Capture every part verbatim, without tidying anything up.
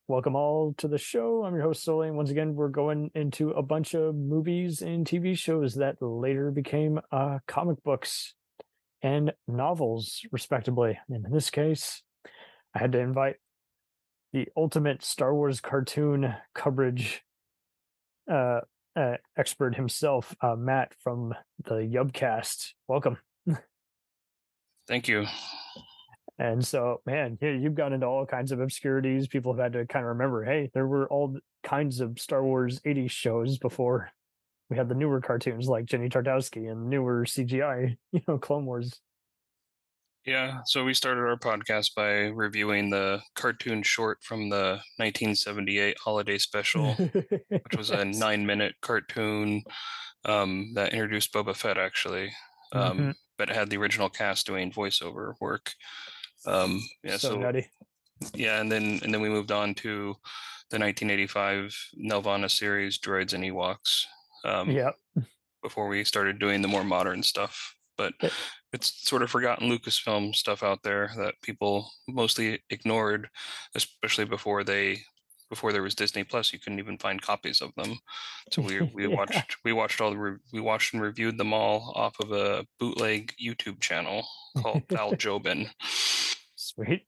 welcome all to the show. I'm your host, Sully. And once again, we're going into a bunch of movies and T V shows that later became uh, comic books and novels, respectively. And in this case, I had to invite the ultimate Star Wars cartoon coverage uh, uh, expert himself, uh, Matt from the Yubcast. Welcome. Thank you. And so, man, yeah, you've gotten into all kinds of obscurities. People have had to kind of remember, hey, there were all kinds of Star Wars eighties shows before we had the newer cartoons like Jenny Tartowski and newer C G I, you know, Clone Wars. Yeah, so we started our podcast by reviewing the cartoon short from the nineteen seventy-eight holiday special, which was a Yes. nine minute cartoon um, that introduced Boba Fett, actually, Mm-hmm. um, but it had the original cast doing voiceover work. Um, yeah, So so nutty. yeah, and then and then we moved on to the nineteen eighty-five Nelvana series, Droids and Ewoks, um, Yeah. before we started doing the more modern stuff. But It, it's sort of forgotten Lucasfilm stuff out there that people mostly ignored, especially before they before there was Disney Plus. You couldn't even find copies of them. So we we yeah. watched we watched all the re- we watched and reviewed them all off of a bootleg YouTube channel called Al Jobin. Sweet.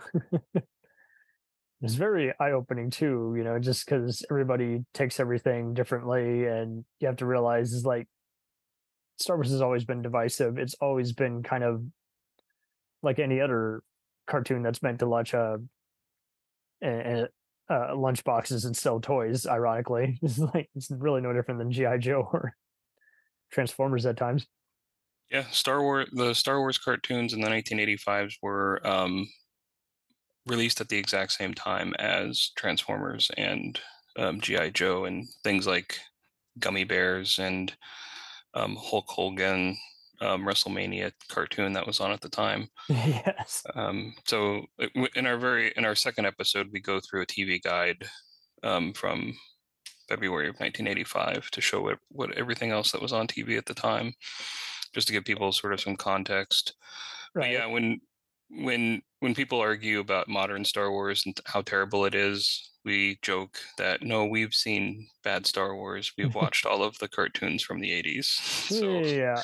It's very eye-opening too, you know, just because everybody takes everything differently, and you have to realize is like Star Wars has always been divisive. It's always been kind of like any other cartoon that's meant to launch a, a, a lunch boxes and sell toys. Ironically, it's like it's really no different than G I Joe or Transformers at times. Yeah, Star Wars the Star Wars cartoons in the nineteen eighty-fives were um, released at the exact same time as Transformers and um, G I Joe and things like Gummy Bears and um, Hulk Hogan um, WrestleMania cartoon that was on at the time. Yes. Um, so in our very in our second episode, we go through a T V guide um, from February of nineteen eighty-five to show what, what everything else that was on T V at the time, just to give people sort of some context. But Right. yeah, when when when people argue about modern Star Wars and how terrible it is, we joke that no, we've seen bad Star Wars. We've watched all of the cartoons from the eighties. So Yeah.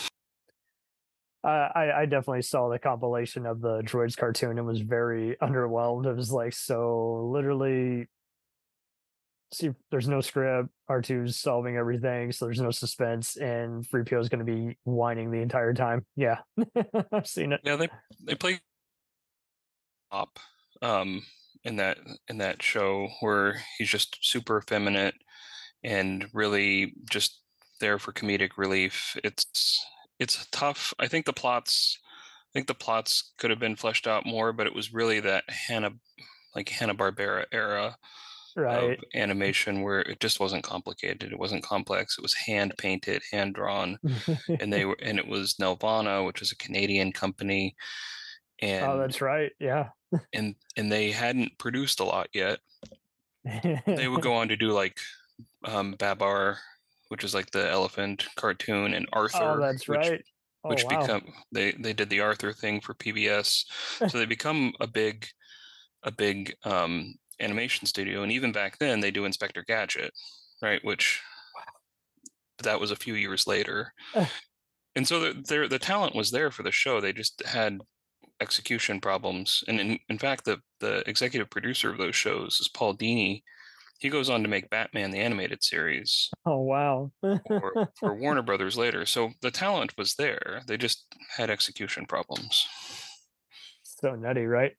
Uh, I I definitely saw the compilation of the Droids cartoon and was very underwhelmed. It was like so literally see there's no script, R two's solving everything, so there's no suspense, and three P O is going to be whining the entire time. Yeah. I've seen it. yeah, they they play pop um, in that in that show where he's just super effeminate and really just there for comedic relief. It's it's tough. I think the plots I think the plots could have been fleshed out more, but it was really that Hanna like Hanna-Barbera era of Right. animation where it just wasn't complicated. It wasn't complex. It was hand painted, hand drawn, and they were and it was Nelvana, which is a Canadian company, Oh, and that's right. Yeah. and and they hadn't produced a lot yet. They would go on to do like um, Babar, which is like the elephant cartoon, and Oh, Arthur, that's which right. Oh, which wow. become they they did the Arthur thing for P B S, so they become a big a big um, animation studio. And even back then, they do Inspector Gadget, right? Which that was a few years later. And so the the talent was there for the show. They just had execution problems. And in, in fact, the the executive producer of those shows is Paul Dini. He goes on to make Batman the animated series Oh, wow. for for Warner Brothers later. So the talent was there. They just had execution problems. So nutty, right?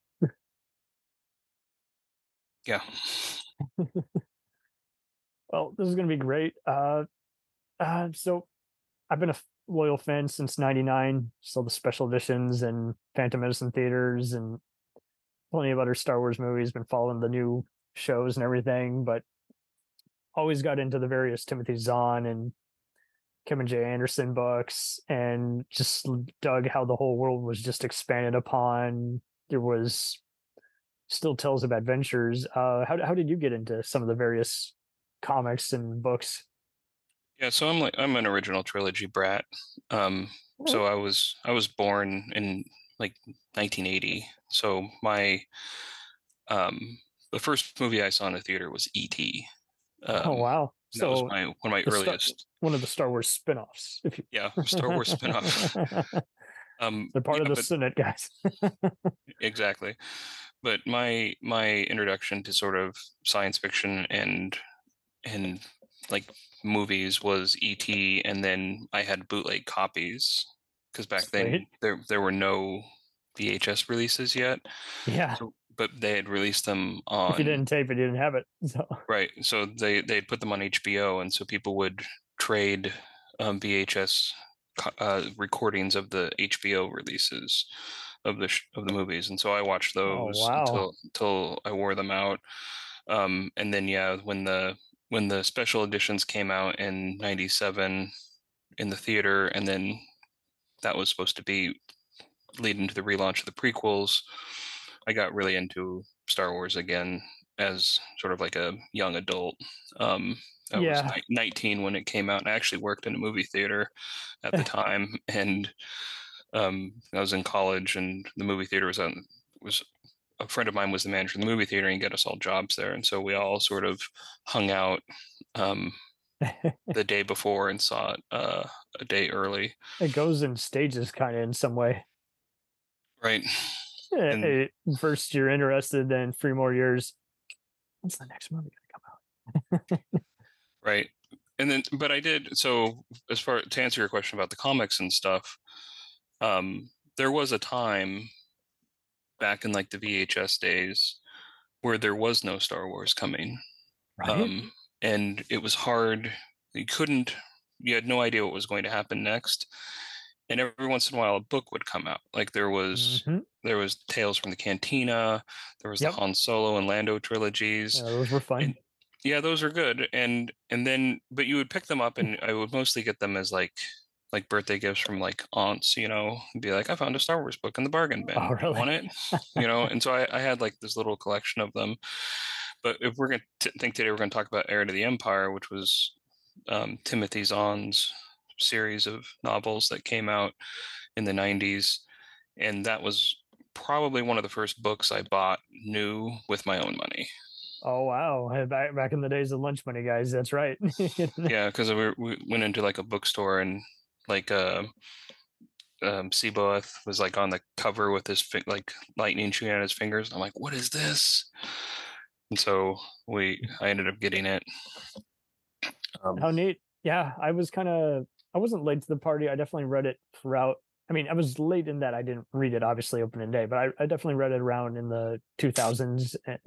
Yeah. Well, this is going to be great. Uh, uh, so I've been a loyal fan since 'ninety-nine. Saw the special editions and Phantom Menace in theaters and plenty of other Star Wars movies, been following the new shows and everything, but always got into the various Timothy Zahn and Kevin J. Anderson books and just dug how the whole world was just expanded upon. There was still tales of adventures. Uh, how, how did you get into some of the various comics and books? Yeah, so I'm like I'm an original trilogy brat. Um, so I was I was born in like nineteen eighty. So my um the first movie I saw in the theater was E T. Oh Um, wow. that was So my one of my the star earliest, one of the Star Wars spin-offs, if you yeah, Star Wars spinoff. Um, they're part of yeah, the but Senate guys. exactly. But my my introduction to sort of science fiction and and like movies was E T, and then I had bootleg copies because back then Sweet. there there were no V H S releases yet. Yeah. So, but they had released them If you on, didn't tape it, you didn't have it. So right. So they they had put them on H B O, and so people would trade um, V H S uh, recordings of the H B O releases of the sh- of the movies, and so I watched oh those wow. until until I wore them out. Um, and then yeah, when the when the special editions came out in ninety-seven in the theater, and then that was supposed to be leading to the relaunch of the prequels, I got really into Star Wars again as sort of like a young adult. Um, I was Yeah. nineteen when it came out, and I actually worked in a movie theater at the time. And um, I was in college, and the movie theater was on was a friend of mine was the manager of the movie theater, and he got us all jobs there, and so we all sort of hung out um, the day before and saw it uh, a day early. It goes in stages kind of in some way. Right. Eh, And eh, First you're interested, then three more years. When's the next movie gonna come out? right. And then, but I did, so as far to answer your question about the comics and stuff, um, there was a time back in like the V H S days where there was no Star Wars coming. Right? Um, and it was hard. You couldn't, you had no idea what was going to happen next. And every once in a while, a book would come out. Like there was, Hmm. there was Tales from the Cantina, there was the Yep. Han Solo and Lando trilogies, Yeah, those were and fun. yeah, those are good. And and then, but you would pick them up, and I would mostly get them as like like birthday gifts from like aunts, you know, and be like, I found a Star Wars book in the bargain bin. Oh, Do you really? want it? You know, and so I, I had like this little collection of them. But if we're going to think today, we're going to talk about Heir to the Empire, which was um, Timothy Zahn's series of novels that came out in the nineties. And that was probably one of the first books I bought new with my own money. Oh, wow. Hey, Back back in the days of lunch money, guys. That's right. Yeah, because we, we went into like a bookstore, and like uh, um, Seaboeth was like on the cover with his fi- like lightning shooting out his fingers. I'm like, what is this? And so we, I ended up getting it. Um, How neat. Yeah, I was kind of I wasn't late to the party. I definitely read it throughout. I mean, I was late in that I didn't read it obviously opening day, but I, I definitely read it around in the two thousands and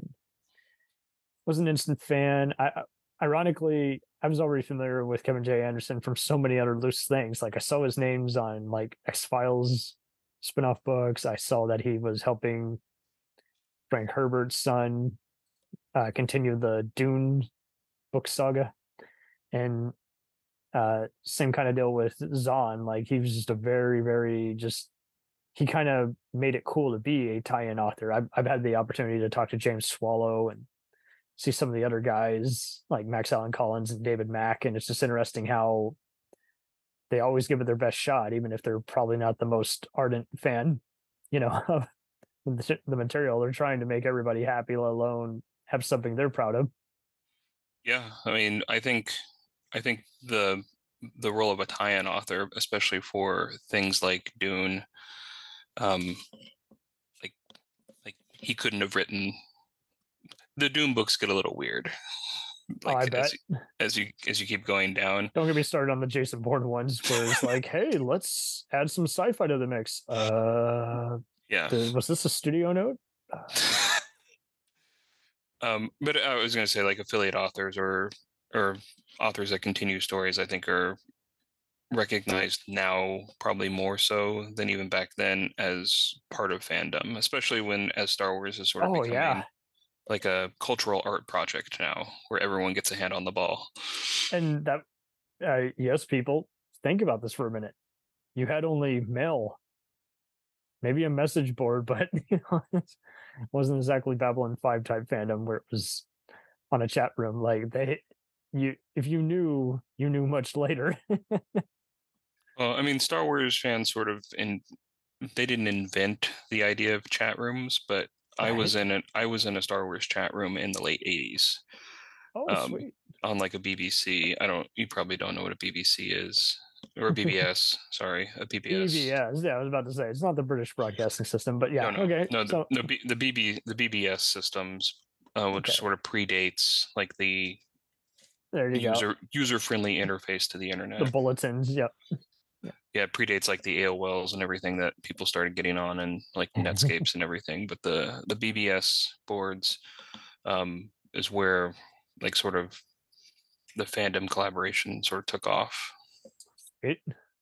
was an instant fan. I ironically I was already familiar with Kevin J. Anderson from so many other loose things. Like I saw his names on like X Files spin-off books. I saw that he was helping Frank Herbert's son uh, continue the Dune book saga. And uh same kind of deal with Zahn. Like he was just a very, very just he kind of made it cool to be a tie-in author. I've I've had the opportunity to talk to James Swallow and see some of the other guys like Max Allan Collins and David Mack, and it's just interesting how they always give it their best shot, even if they're probably not the most ardent fan, you know, of the, the material. They're trying to make everybody happy, let alone have something they're proud of. yeah, I mean, I think I think the the role of a tie-in author, especially for things like Dune, um, like like he couldn't have written the Dune books get a little weird, Oh, I like as bet. as you as you keep going down. Don't get me started on the Jason Bourne ones where it's like, hey, let's add some sci-fi to the mix. Uh, Yeah. the, was this a studio note? Uh, Um, but I was going to say like affiliate authors or or authors that continue stories, I think are recognized now probably more so than even back then as part of fandom, especially when as Star Wars is sort of oh yeah, becoming like a cultural art project now where everyone gets a hand on the ball. and that uh, yes, people think about this for a minute. You had only mail, maybe a message board, but you know, it wasn't exactly Babylon Five type fandom where it was on a chat room. Like they, you, if you knew, you knew much later. Well, I mean, Star Wars fans sort of in they didn't invent the idea of chat rooms, but I Right. was in an I was in a Star Wars chat room in the late eighties. Oh, Um, sweet. on like a B B C. I don't. You probably don't know what a B B C is, or a B B S. Sorry, a B B S. B B S. Yeah, I was about to say it's not the British Broadcasting System, but No, yeah. no, Okay. no. The So no, B, the B B the B B S systems, uh, which okay, sort of predates like the there you go. user user friendly interface to the The internet. bulletins. Yep. Yeah, it predates like the A O Ls and everything that people started getting on, and like Netscapes and everything. But the the B B S boards um, is where like sort of the fandom collaboration sort of took off. It,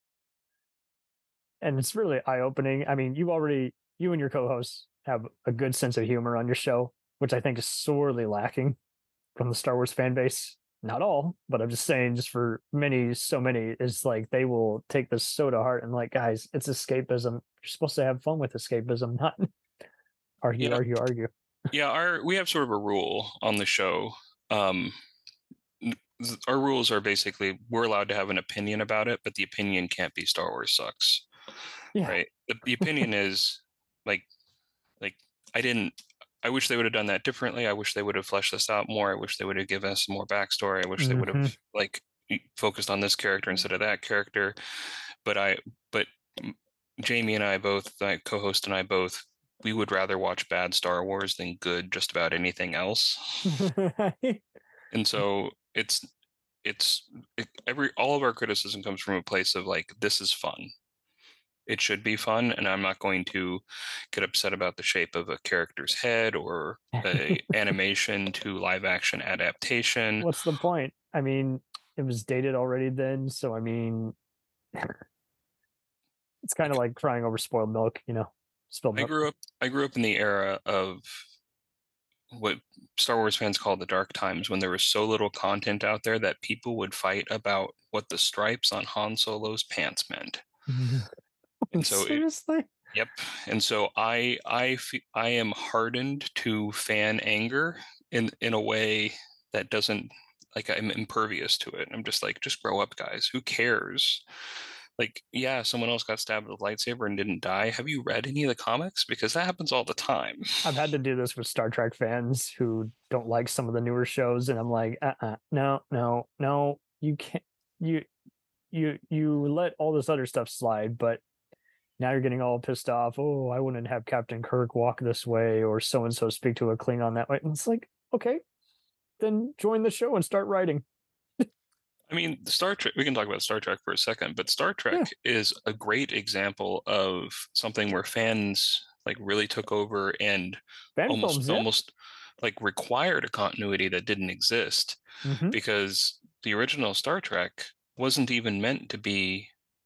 and it's really eye opening. I mean, you already you and your co-hosts have a good sense of humor on your show, which I think is sorely lacking from the Star Wars fan base. Not all, but I'm just saying, just for many, so many, is like they will take this so to heart and like, guys, it's escapism. You're supposed to have fun with escapism, not argue, Yeah, argue, argue. yeah. Our we have sort of a rule on the show. Um, our rules are basically we're allowed to have an opinion about it, but the opinion can't be Star Wars sucks, Yeah. right? The, the opinion is like like I didn't. I wish they would have done that differently. I wish they would have fleshed this out more. I wish they would have given us more backstory. I wish they would have Mm-hmm. like focused on this character instead of that character. But I, but Jamie and I both, my co-host and I both, we would rather watch bad Star Wars than good just about anything else. And so it's it's it, every all of our criticism comes from a place of like this is fun. It should be fun, and I'm not going to get upset about the shape of a character's head or a animation to live action adaptation. What's the point? I mean, it was dated already then, so I mean, it's kind of Like like crying over spoiled milk, you know, spilled I milk. grew up I grew up in the era of what Star Wars fans call the dark times when there was so little content out there that people would fight about what the stripes on Han Solo's pants meant. And so it, Seriously? yep. And so I I I am hardened to fan anger in in a way that doesn't like I'm impervious to it. I'm just like just grow up, guys. Who cares? Like, yeah, someone else got stabbed with a lightsaber and didn't die. Have you read any of the comics? Because that happens all the time. I've had to do this with Star Trek fans who don't like some of the newer shows, and I'm like, uh-uh, no, no, no, you can't. You you you let all this other stuff slide, but now you're getting all pissed off. Oh, I wouldn't have Captain Kirk walk this way, or so and so speak to a Klingon that way. And it's like, okay, then join the show and start writing. I mean, Star Trek, we can talk about Star Trek for a second, but Star Trek Yeah. is a great example of something where fans like really took over and Fan almost films, yeah. almost like required a continuity that didn't exist Mm-hmm. because the original Star Trek wasn't even meant to be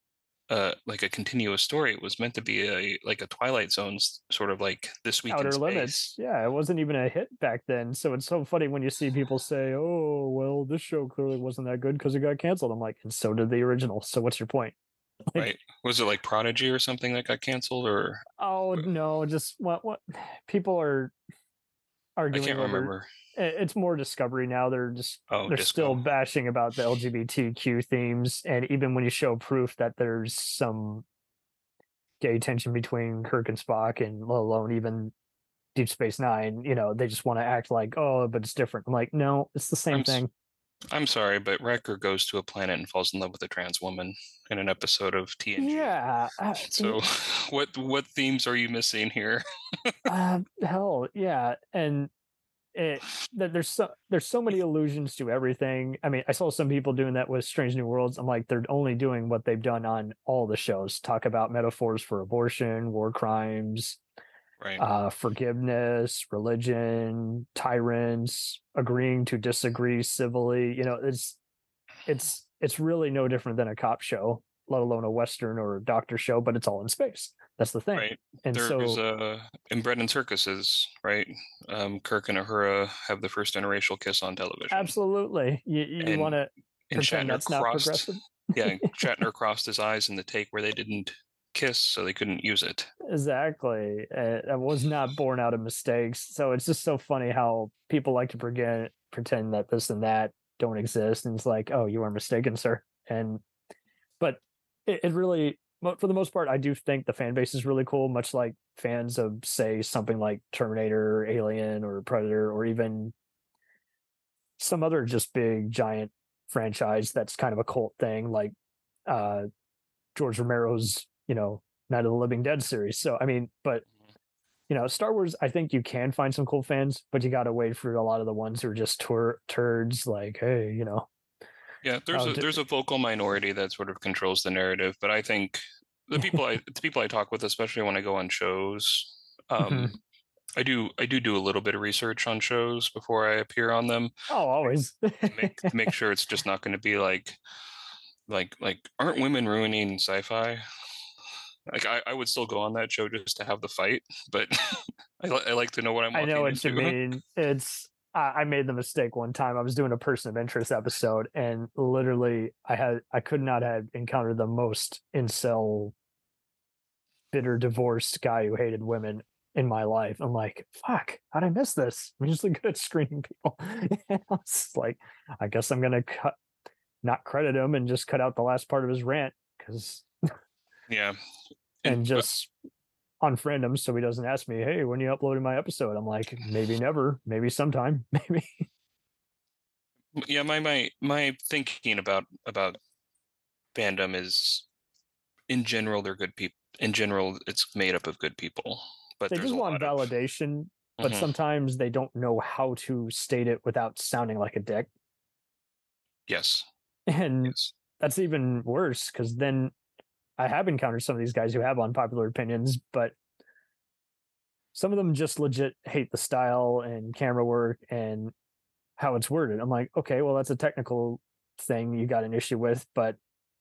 uh like a continuous story. It was meant to be a like a Twilight Zone sort of like This Week in Outer Space. Limits. Yeah, it wasn't even a hit back then. So it's so funny when you see people say, "Oh, well, this show clearly wasn't that good because it got canceled." I'm like, and so did the original. So what's your point? Like, Right? Was it like Prodigy or something that got canceled or oh no, just what what people are I arguing can't over. remember. It's more Discovery now. They're just Oh, they're Disco. still bashing about the L G B T Q themes, and even when you show proof that there's some gay tension between Kirk and Spock, and let alone even Deep Space Nine, you know, they just want to act like, oh, but it's different. I'm like, no, it's the same I'm thing. I'm sorry, but Wrecker goes to a planet and falls in love with a trans woman in an episode of T N G. Yeah. Uh, So, what what themes are you missing here? uh, hell, yeah, and it there's so there's so many allusions to everything. I mean, I saw some people doing that with Strange New Worlds. I'm like, they're only doing what they've done on all the shows. Talk about metaphors for abortion, war crimes, Right. uh, forgiveness, religion, tyrants, agreeing to disagree civilly. You know, it's it's it's really no different than a cop show, let alone a Western or a doctor show, but it's all in space. That's the thing. Right. And There's so, uh in Bread and Circuses, right? Um, Kirk and Uhura have the first interracial kiss on television. absolutely, you, you want to pretend Shatner that's not crossed, progressive. yeah, Shatner crossed his eyes in the take where they didn't kiss, so they couldn't use it. Exactly. Uh, I was not born out of mistakes. So it's just so funny how people like to forget, pretend that this and that don't exist. And it's like, oh, you are mistaken, sir. And, but it, it really, but for the most part, I do think the fan base is really cool, much like fans of, say, something like Terminator, or Alien, or Predator, or even some other just big giant franchise that's kind of a cult thing, like uh, George Romero's, you know, Night of the Living Dead series. So, I mean, but you know, Star Wars, I think you can find some cool fans, but you got to wait for a lot of the ones who are just tur- turds. Like, hey, you know, Yeah, there's oh, a d- there's a vocal minority that sort of controls the narrative, but I think the people I the people I talk with, especially when I go on shows, um, Mhm. I do I do do a little bit of research on shows before I appear on them, Oh, like always. to make to make sure it's just not going to be like like like aren't women ruining sci-fi? Like I, I would still go on that show just to have the fight, but I, li- I like to know what I'm I know walking what you into. mean. It's I, I made the mistake one time. I was doing a person of interest episode, and literally, I had I could not have encountered the most incel, bitter, divorced guy who hated women in my life. I'm like, fuck, how'd I miss this? I'm usually good at screening people. I was like, I guess I'm gonna cut, not credit him, and just cut out the last part of his rant because, Yeah, and and but just unfriend him so he doesn't ask me, hey, when you uploading my episode? I'm like, maybe never, maybe sometime, maybe. yeah, my my my thinking about about fandom is in general they're good people. In general, it's made up of good people, but They there's just a want lot of validation, but mhm, sometimes they don't know how to state it without sounding like a dick. yes, And yes, that's even worse because then I have encountered some of these guys who have unpopular opinions, but some of them just legit hate the style and camera work and how it's worded. I'm like, okay, well, that's a technical thing you got an issue with, but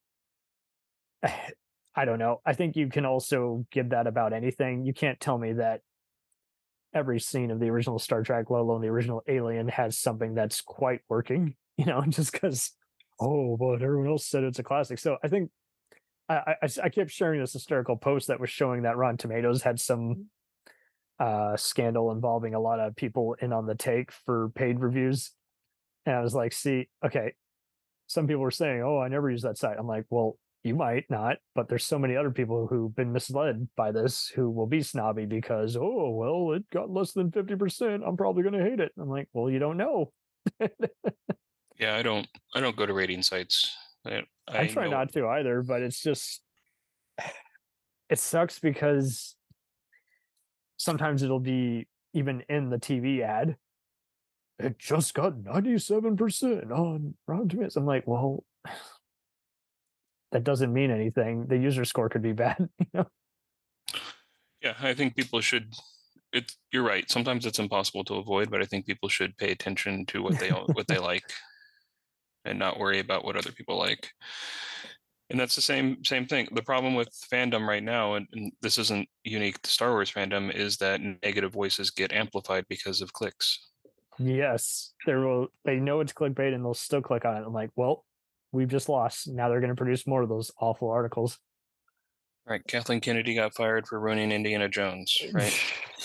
I don't know. I think you can also give that about anything. You can't tell me that every scene of the original Star Trek, let alone the original Alien, has something that's quite working, you know, just because, oh, but everyone else said it's a classic. So I think I, I, I kept sharing this historical post that was showing that Rotten Tomatoes had some uh, scandal involving a lot of people in on the take for paid reviews. And I was like, see, okay, some people were saying, oh, I never use that site. I'm like, well, you might not, but there's so many other people who've been misled by this who will be snobby because, oh, well, it got less than fifty percent. I'm probably going to hate it. I'm like, well, you don't know. yeah. I don't I don't go to rating sites. I, I I try know not to either, but it's just, it sucks because sometimes it'll be even in the T V ad. It just got ninety-seven percent on Rotten Tomatoes. I'm like, well, that doesn't mean anything. The user score could be bad. You know? yeah. I think people should. It's you're right. Sometimes it's impossible to avoid, but I think people should pay attention to what they what they like and not worry about what other people like. And that's the same same thing. The problem with fandom right now, and, and this isn't unique to Star Wars fandom, is that negative voices get amplified because of clicks. Yes, there will. They know it's clickbait, and they'll still click on it. I'm like, well, we've just lost. Now they're going to produce more of those awful articles. Right. Kathleen Kennedy got fired for ruining Indiana Jones, right?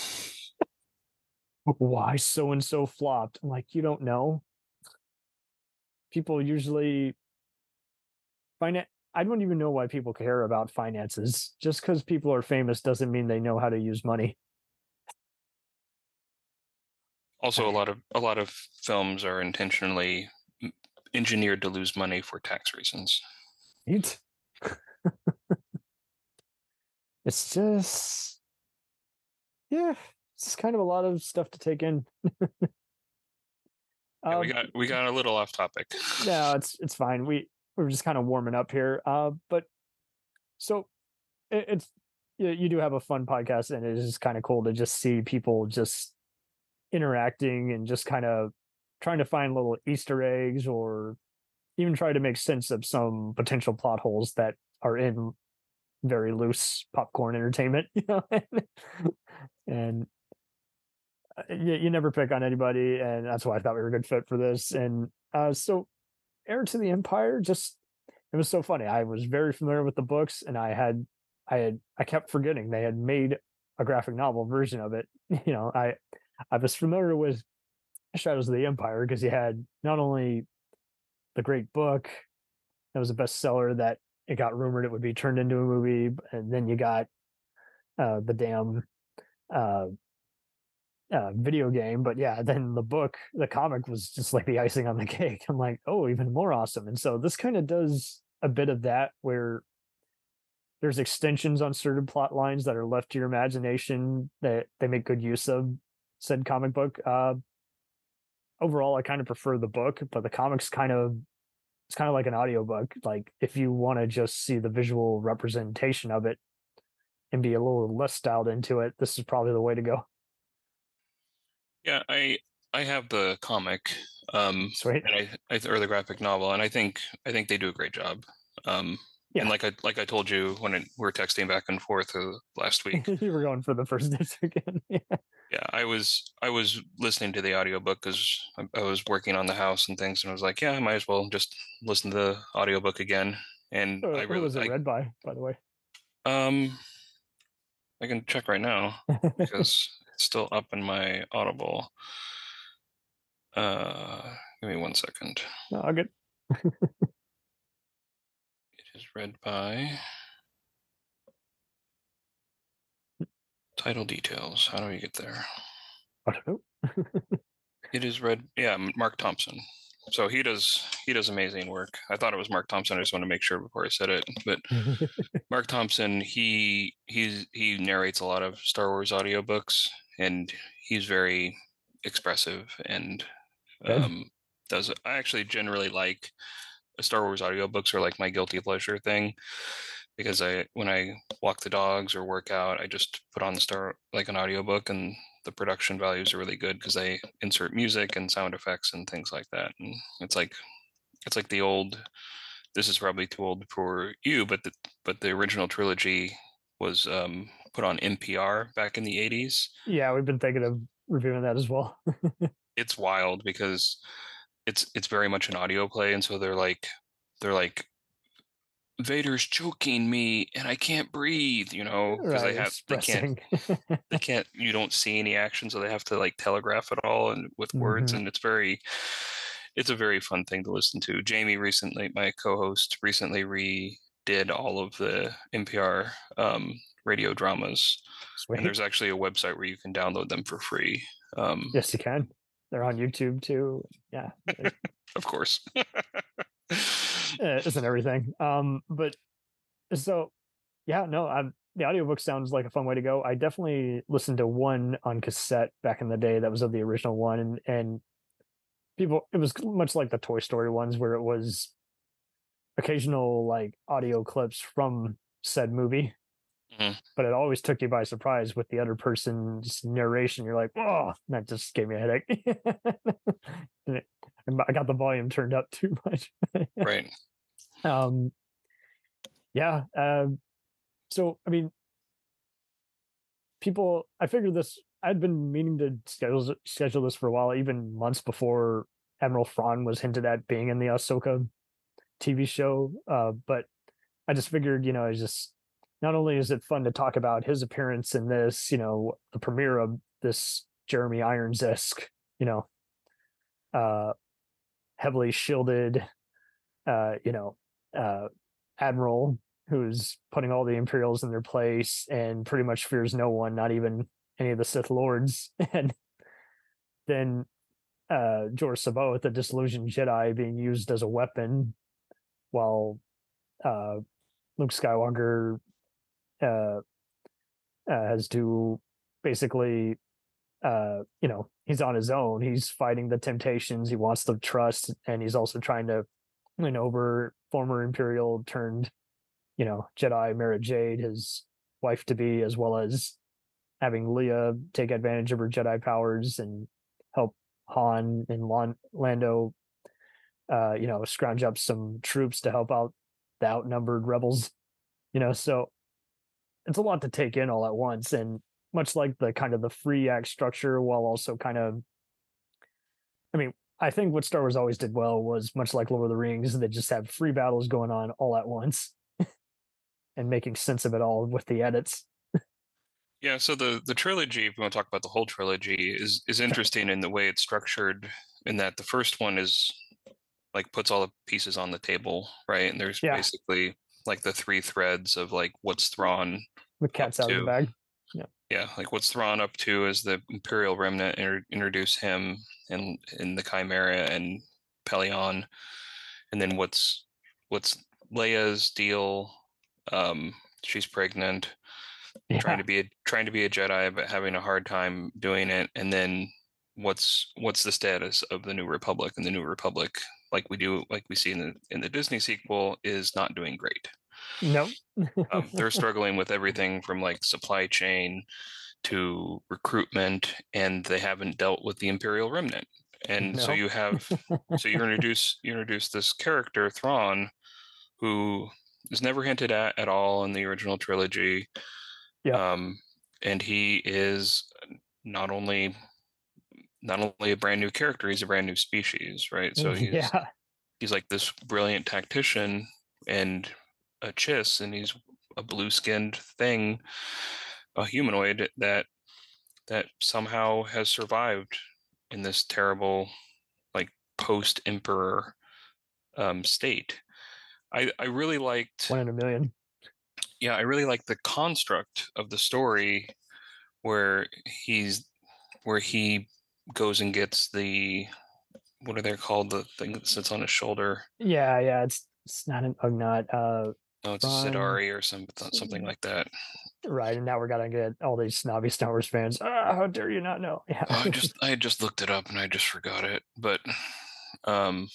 Why so and so flopped? I'm like, you don't know. People usually find it. I don't even know why people care about finances. Just because people are famous doesn't mean they know how to use money. Also, a lot of a lot of films are intentionally engineered to lose money for tax reasons. It, it's just, yeah, it's just kind of a lot of stuff to take in. Yeah, Uh, we got we got a little off topic. no, it's it's fine. We we're just kind of warming up here. Uh, but so it, it's you, you do have a fun podcast, and it is kind of cool to just see people just interacting and just kind of trying to find little Easter eggs or even try to make sense of some potential plot holes that are in very loose popcorn entertainment, you know. And uh, you, you never pick on anybody, and that's why I thought we were a good fit for this. And uh, so, Heir to the Empire, just it was so funny. I was very familiar with the books, and I had, I had, I kept forgetting they had made a graphic novel version of it. You know, I, I was familiar with Shadows of the Empire because you had not only the great book that was a bestseller that it got rumored it would be turned into a movie, and then you got uh, the damn uh, uh, video game. But yeah, then the book, the comic was just like the icing on the cake. I'm like, oh, even more awesome. And so this kind of does a bit of that where there's extensions on certain plot lines that are left to your imagination that they make good use of said comic book. Uh, overall, I kind of prefer the book, but the comics kind of it's kind of like an audiobook. Like if you want to just see the visual representation of it and be a little less dialed into it, this is probably the way to go. Yeah, I I have the comic, um, Sweet. and I, I or the graphic novel, and I think I think they do a great job. Um, and Yeah. like I like I told you when it, we were texting back and forth uh, last week, You were going for the first disc again. Yeah. yeah, I was I was listening to the audiobook because I, I was working on the house and things, and I was like, yeah, I might as well just listen to the audiobook again. And Uh, I who really was it I read by, by the way? um I can check right now because it's still up in my Audible. Uh, give me one second. No, I'll get. It is read by title details. How do we get there? I don't know. It is read, yeah, Mark Thompson. So he does he does amazing work. I thought it was Mark Thompson. I just want to make sure before I said it. But Mark Thompson, he he's he narrates a lot of Star Wars audiobooks, and he's very expressive and Good. um, does. I actually generally like Star Wars audiobooks are like my guilty pleasure thing because I when I walk the dogs or work out, I just put on the star like an audiobook and the production values are really good because they insert music and sound effects and things like that. And it's like it's like the old this is probably too old for you, but the but the original trilogy was um, put on N P R back in the eighties. Yeah, we've been thinking of reviewing that as well. It's wild because it's it's very much an audio play, and so they're like they're like Vader's choking me and I can't breathe, you know, because Right, they have they can't expressing. they can't you don't see any action, so they have to like telegraph it all and with words, Hmm. and it's very it's a very fun thing to listen to. Jamie recently, my co-host, recently redid all of the N P R um, radio dramas, and Sweet. there's actually a website where you can download them for free. Um, Yes, you can. They're on YouTube too. Yeah, of course. eh, isn't everything. Um, but so yeah, no, I'm the audiobook sounds like a fun way to go. I definitely listened to one on cassette back in the day that was of the original one, and and people, it was much like the Toy Story ones where it was occasional like audio clips from said movie, Mhm. but it always took you by surprise with the other person's narration. You're like, oh, that just gave me a headache. I got the volume turned up too much. Right. um, yeah. Um, so, I mean, people, I figured this, I'd been meaning to schedule, schedule this for a while, even months before Admiral Thrawn was hinted at being in the Ahsoka T V show. Uh, but I just figured, you know, it's just not only is it fun to talk about his appearance in this, you know, the premiere of this Jeremy Irons esque, you know, uh, heavily shielded, uh, you know, uh, admiral who's putting all the Imperials in their place and pretty much fears no one, not even any of the Sith Lords. And then uh, George Sabaoth, the disillusioned Jedi, being used as a weapon while uh, Luke Skywalker uh, uh, has to basically, uh, you know, he's on his own. He's fighting the temptations. He wants the trust, and he's also trying to win over former Imperial turned, you know, Jedi Mara Jade, his wife to be, as well as having Leia take advantage of her Jedi powers and help Han and Lando, uh, you know, scrounge up some troops to help out the outnumbered rebels. You know, so it's a lot to take in all at once, and much like the kind of the free act structure, while also kind of, I mean, I think what Star Wars always did well was much like Lord of the Rings, they just have free battles going on all at once and making sense of it all with the edits. Yeah, so the the trilogy, if we want to talk about the whole trilogy, is is interesting in the way it's structured, in that the first one is like puts all the pieces on the table, right? And there's Yeah. basically like the three threads of like what's Thrawn The up cat's out of the to. bag. Yeah. Yeah, like what's Thrawn up to as the Imperial Remnant inter- introduce him in in the Chimera and Pelion, and then what's what's Leia's deal? Um, she's pregnant, trying Yeah. to be a trying to be a Jedi, but having a hard time doing it. And then what's what's the status of the New Republic? And the New Republic, like we do, like we see in the in the Disney sequel, is not doing great. Nope. Um, they're struggling with everything from like supply chain to recruitment, and they haven't dealt with the Imperial Remnant. And so Nope. you have, so you introduce you introduce this character Thrawn, who is never hinted at at all in the original trilogy, Yeah. um, and he is not only not only a brand new character, he's a brand new species, right? So he's Yeah. he's like this brilliant tactician and a chiss, and he's a blue-skinned thing, a humanoid that that somehow has survived in this terrible, like post-emperor um, state. I I really liked, One in a million. yeah, I really liked the construct of the story where he's where he goes and gets the, what are they called, the thing that sits on his shoulder? Yeah, yeah. It's it's not an Ugnaught. Uh No, it's a Ron. Sidari or some something like that. Right, and now we're gonna get all these snobby Star Wars fans. Ah, how dare you not know? Yeah. Oh, I just I just looked it up and I just forgot it. But um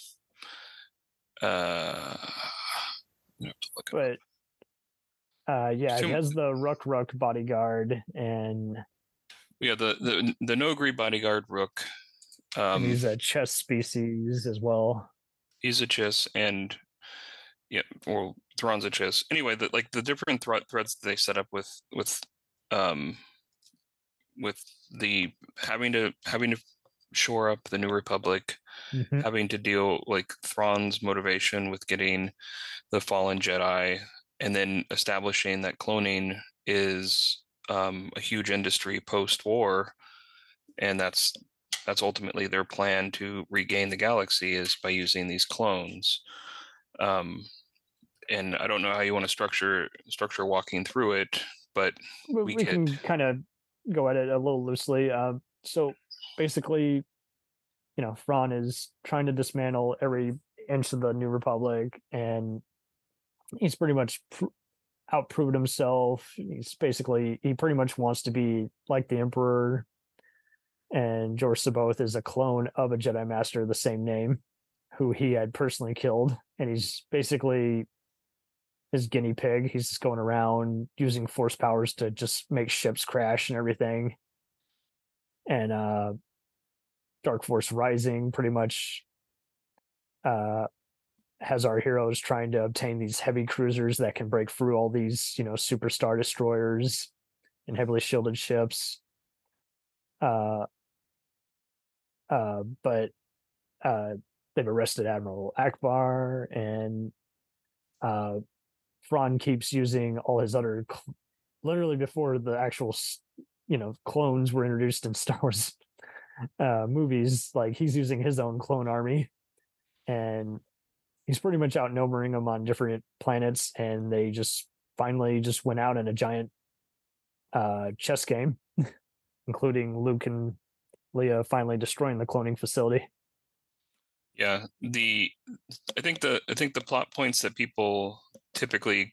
uh I have to look it up. But uh yeah, he Too, has the Ruck Ruck bodyguard, and yeah, the the the Noghri bodyguard Rook. and Um, he's a chess species as well. he's a Chiss, and yeah, or Thrawn's a Chiss. Anyway, the like the different threat threads they set up with with um with the having to having to shore up the New Republic, Mm-hmm. having to deal like Thrawn's motivation with getting the fallen Jedi, and then establishing that cloning is um, a huge industry post-war, and that's that's ultimately their plan to regain the galaxy is by using these clones. Um, and I don't know how you want to structure structure walking through it, but we We get, can kind of go at it a little loosely. Uh, so basically, you know, Thrawn is trying to dismantle every inch of the New Republic, and he's pretty much pr- outproved himself. He's basically he pretty much wants to be like the Emperor, and George Sabaoth is a clone of a Jedi Master of the same name, who he had personally killed, and he's basically his guinea pig. He's just going around using force powers to just make ships crash and everything. And uh, Dark Force Rising pretty much uh, has our heroes trying to obtain these heavy cruisers that can break through all these, you know, superstar destroyers and heavily shielded ships. Uh, uh, but uh, they've arrested Admiral Akbar, and uh, Thrawn keeps using all his other, cl- literally before the actual, you know, clones were introduced in Star Wars uh, movies. Like he's using his own clone army, and he's pretty much outnumbering them on different planets. And they just finally just went out in a giant uh, chess game, including Luke and Leia finally destroying the cloning facility. yeah, the I think the I think the plot points that people typically,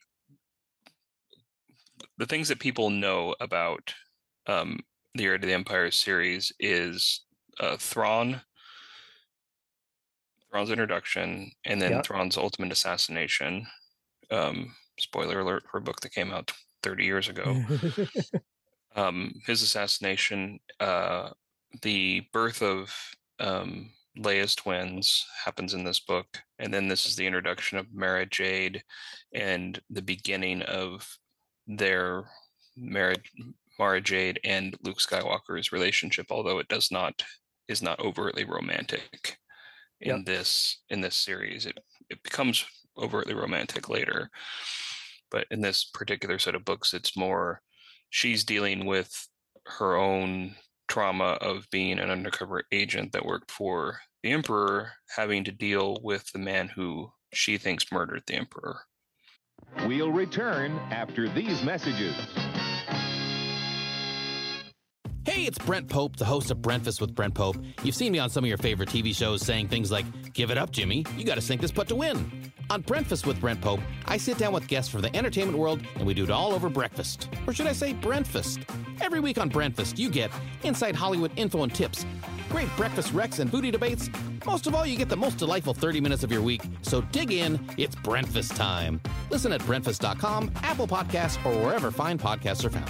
the things that people know about um, the Heir to the Empire series is uh, Thrawn, Thrawn's introduction, and then Yeah. Thrawn's ultimate assassination. Um, spoiler alert for a book that came out thirty years ago. Um, his assassination, uh, the birth of um, Leia's twins happens in this book, and then this is the introduction of Mara Jade and the beginning of their marriage, Mara Jade and Luke Skywalker's relationship, although it does not is not overtly romantic Yep. in this in this series. It it becomes overtly romantic later, but in this particular set of books, it's more she's dealing with her own trauma of being an undercover agent that worked for the Emperor, having to deal with the man who she thinks murdered the Emperor. We'll return after these messages. Hey, it's Brent Pope, the host of Breakfast with Brent Pope. You've seen me on some of your favorite T V shows saying things like, "Give it up, Jimmy. You got to sink this putt to win." On Breakfast with Brent Pope, I sit down with guests from the entertainment world, and we do it all over breakfast. Or should I say Brentfast? Every week on Brentfast, you get inside Hollywood info and tips, great breakfast recs and booty debates. Most of all, you get the most delightful thirty minutes of your week. So dig in. It's Brentfast time. Listen at Brentfast dot com, Apple Podcasts, or wherever fine podcasts are found.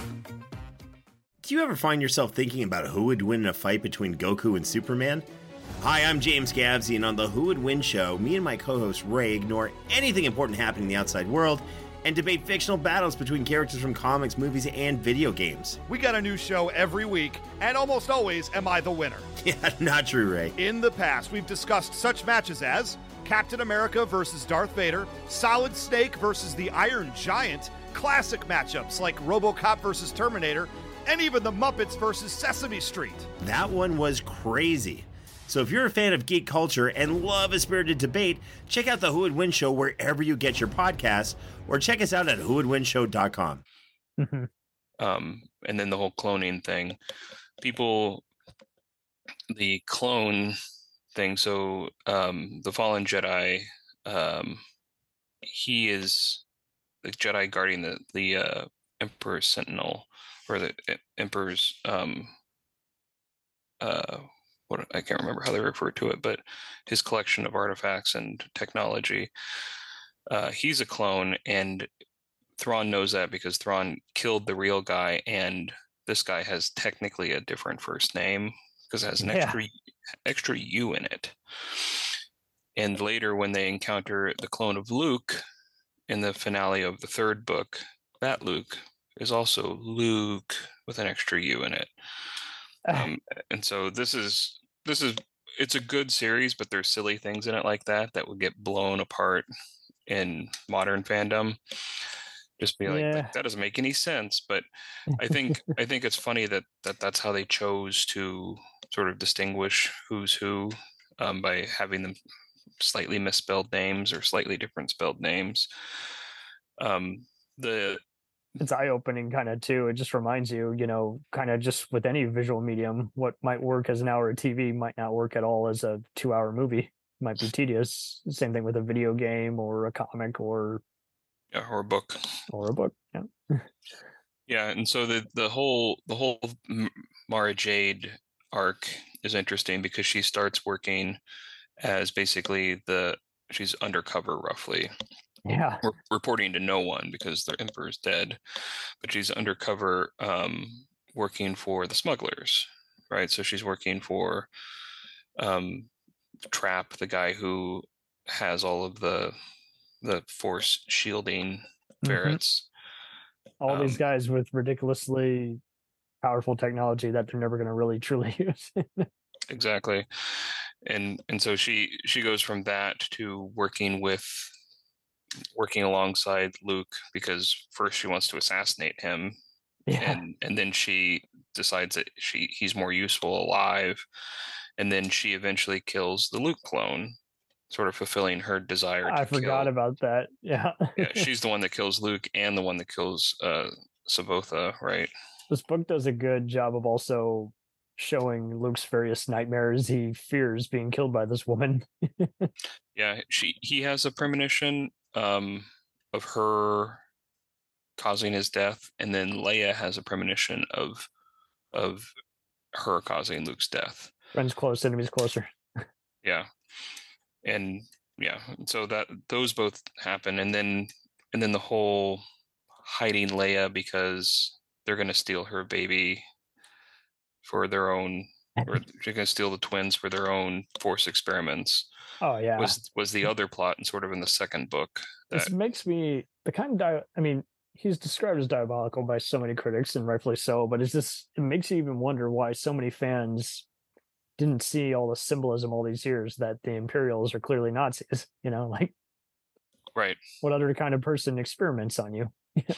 Do you ever find yourself thinking about who would win in a fight between Goku and Superman? Hi, I'm James Gavsey, and on the Who Would Win show, me and my co-host Ray ignore anything important happening in the outside world and debate fictional battles between characters from comics, movies, and video games. We got a new show every week, and almost always am I the winner. Yeah, not true, Ray. In the past, we've discussed such matches as Captain America versus Darth Vader, Solid Snake versus the Iron Giant, classic matchups like RoboCop versus Terminator, and even the Muppets versus Sesame Street. That one was crazy. So if you're a fan of geek culture and love a spirited debate, check out the Who Would Win show wherever you get your podcasts, or check us out at who would win show dot com. Um, and then the whole cloning thing. People, the clone thing, so um, the Fallen Jedi, um, he is the Jedi guarding the, the uh, Emperor's Sentinel, or the Emperor's, um, uh, what I can't remember how they refer to it, but his collection of artifacts and technology. Uh, he's a clone, and Thrawn knows that because Thrawn killed the real guy, and this guy has technically a different first name because it has an Yeah. extra extra U in it. And later, when they encounter the clone of Luke in the finale of the third book, that Luke is also Luke with an extra U in it. Um, and so this is this is it's a good series, but there's silly things in it like that that would get blown apart in modern fandom. Just be like, Yeah. like that doesn't make any sense. But I think I think it's funny that, that that's how they chose to sort of distinguish who's who, um, by having them slightly misspelled names or slightly different spelled names. Um, the It's eye-opening kind of too. It just reminds you, you know, kind of just with any visual medium, what might work as an hour of T V might not work at all as a two-hour movie. Might be tedious. Same thing with a video game or a comic or yeah, or a book. or a book. Yeah. Yeah, and so the the whole the whole M- Mara Jade arc is interesting because she starts working as basically the she's undercover roughly. Yeah. Re- reporting to no one because the emperor's dead, but she's undercover, um, working for the smugglers, right? So she's working for um, Trap, the guy who has all of the the force shielding ferrets. All these Um, guys with ridiculously powerful technology that they're never going to really truly use. Exactly, and and so she she goes from that to working with working alongside Luke because first she wants to assassinate him, Yeah. and and then she decides that she he's more useful alive, and then she eventually kills the Luke clone, sort of fulfilling her desire to I forgot kill. about that. Yeah. Yeah, she's the one that kills Luke and the one that kills uh Sabotha, right? This book does a good job of also showing Luke's various nightmares. He fears being killed by this woman. Yeah, she he has a premonition um of her causing his death, and then Leia has a premonition of of her causing Luke's death. Friends close, enemies closer. Yeah, and yeah, so that those both happen, and then and then the whole hiding Leia because they're going to steal her baby for their own, or they're going to steal the twins for their own force experiments. Oh yeah. Was was the other plot, and sort of in the second book. That, This makes me the kind of di- I mean, he's described as diabolical by so many critics, and rightfully so. But it's just it makes you even wonder why so many fans didn't see all the symbolism all these years that the Imperials are clearly Nazis. You know, like right, what other kind of person experiments on you?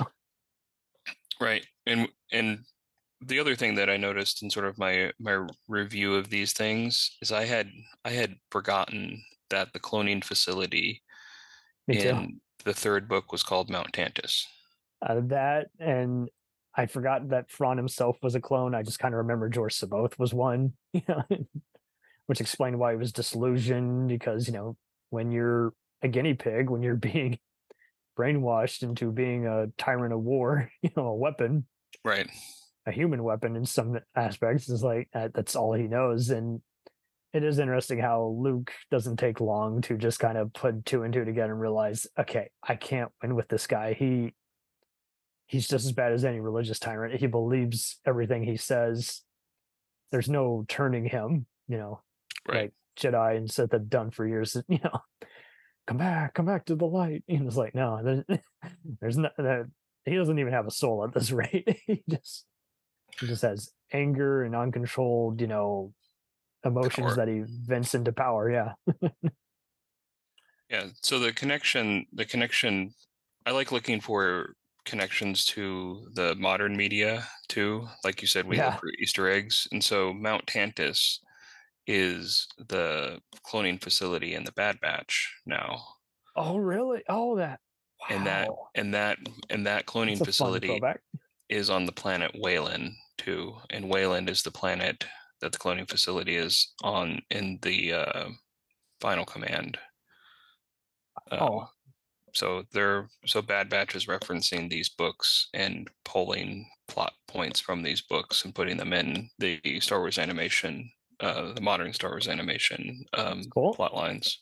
right, and and the other thing that I noticed in sort of my my review of these things is I had I had forgotten that the cloning facility Me too. in the third book was called Mount Tantus. Uh, that, and I forgot that Thrawn himself was a clone. I just kind of remember George Saboth was one, you know, which explained why he was disillusioned, because, you know, when you're a guinea pig, when you're being brainwashed into being a tyrant of war, you know, a weapon, Right. a human weapon in some aspects, is like uh, that's all he knows. And it is interesting how Luke doesn't take long to just kind of put two and two together and realize, okay, I can't win with this guy. He he's just as bad as any religious tyrant. He believes everything he says. There's no turning him, you know, Right. like Jedi and Sith have done for years, you know, come back, come back to the light. And it's like, no, there's, there's no, that he doesn't even have a soul at this rate. he just, he just has anger and uncontrolled, you know, emotions Power. that he vents into power. Yeah. Yeah. So the connection, the connection, I like looking for connections to the modern media too. Like you said, we Yeah. look for Easter eggs. And so Mount Tantus is the cloning facility in the Bad Batch now. Oh, really? Oh, that. Wow. And that and that and that cloning That's a fun facility throwback. is on the planet Wayland too. And Wayland is the planet that the cloning facility is on in the uh, Final Command. Um, Oh. So they're so Bad Batch is referencing these books and pulling plot points from these books and putting them in the Star Wars animation, uh, the modern Star Wars animation um, Cool. plot lines.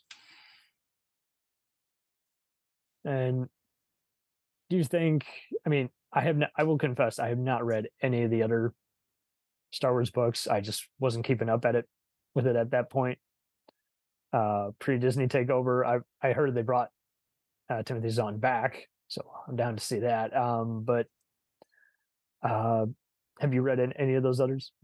And do you think, I mean, I have not, I will confess, I have not read any of the other Star Wars books. I just wasn't keeping up at it with it at that point. Uh, pre-Disney takeover, I I heard they brought uh, Timothy Zahn back, so I'm down to see that. Um, but uh, have you read in, any of those others?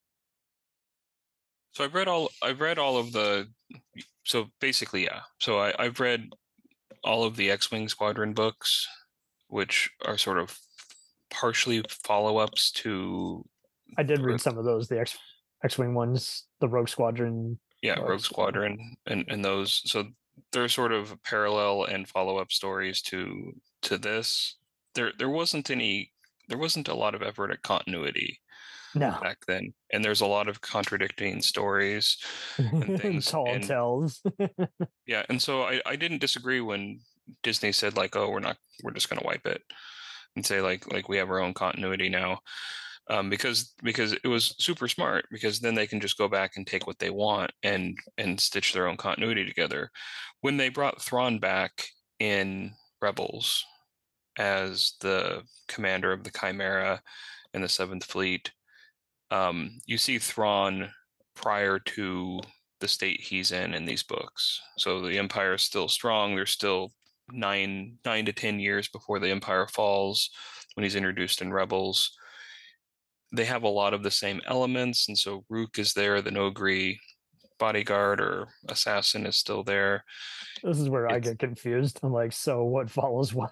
So I've read all I've read all of the so basically yeah. So I, I've read all of the X-Wing Squadron books, which are sort of partially follow-ups to I did the read Rogue- some of those, the X X-Wing ones, the Rogue Squadron. yeah, Rogue Rogue Squadron. Squadron and, and those. So they're sort of parallel and follow-up stories to to this. There there wasn't any there wasn't a lot of effort at continuity No, back then. And there's a lot of contradicting stories and things. tall and tales. yeah, and so I, I didn't disagree when Disney said like, oh, we're not we're just gonna wipe it and say like like we have our own continuity now. Um, because because it was super smart, because then they can just go back and take what they want and and stitch their own continuity together. When they brought Thrawn back in Rebels as the commander of the Chimera and the Seventh Fleet, um, you see Thrawn prior to the state he's in in these books. So the Empire is still strong. There's still nine nine to ten years before the Empire falls when he's introduced in Rebels. They have a lot of the same elements, and so Rook is there, the Nogri bodyguard or assassin is still there. This is where I It's- get confused. I'm like, so what follows what?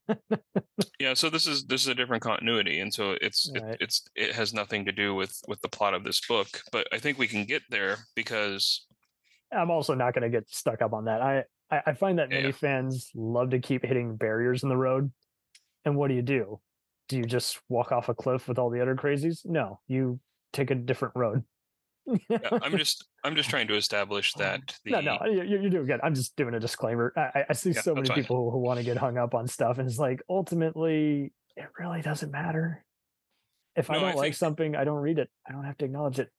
Yeah, so this is this is a different continuity, and so it's Right. it, it's it has nothing to do with with the plot of this book. But I think we can get there because I'm also not going to get stuck up on that. I, I, I find that many Yeah. fans love to keep hitting barriers in the road. And what do you do? Do you just walk off a cliff with all the other crazies? No, you take a different road. yeah, I'm just I'm just trying to establish that the no, no, you- you're doing good. I'm just doing a disclaimer. I, I- I see Yeah, so many that's fine. people who, who want to get hung up on stuff, and it's like ultimately, it really doesn't matter. If I No, don't I like think- something, I don't read it. I don't have to acknowledge it.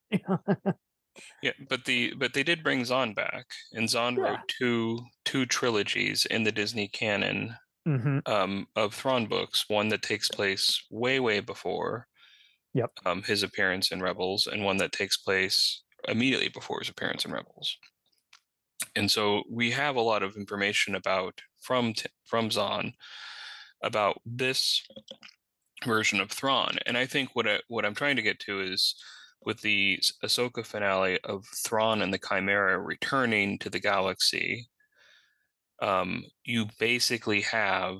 yeah, but the but they did bring Zahn back, and Zahn Yeah. wrote two two trilogies in the Disney canon hmm um, of Thrawn books. One that takes place way way before Yep. um, his appearance in Rebels, and one that takes place immediately before his appearance in Rebels. And so we have a lot of information about from T- from Zahn about this version of Thrawn. And I think what I, what I'm trying to get to is with the Ahsoka finale of Thrawn and the Chimera returning to the galaxy, um, you basically have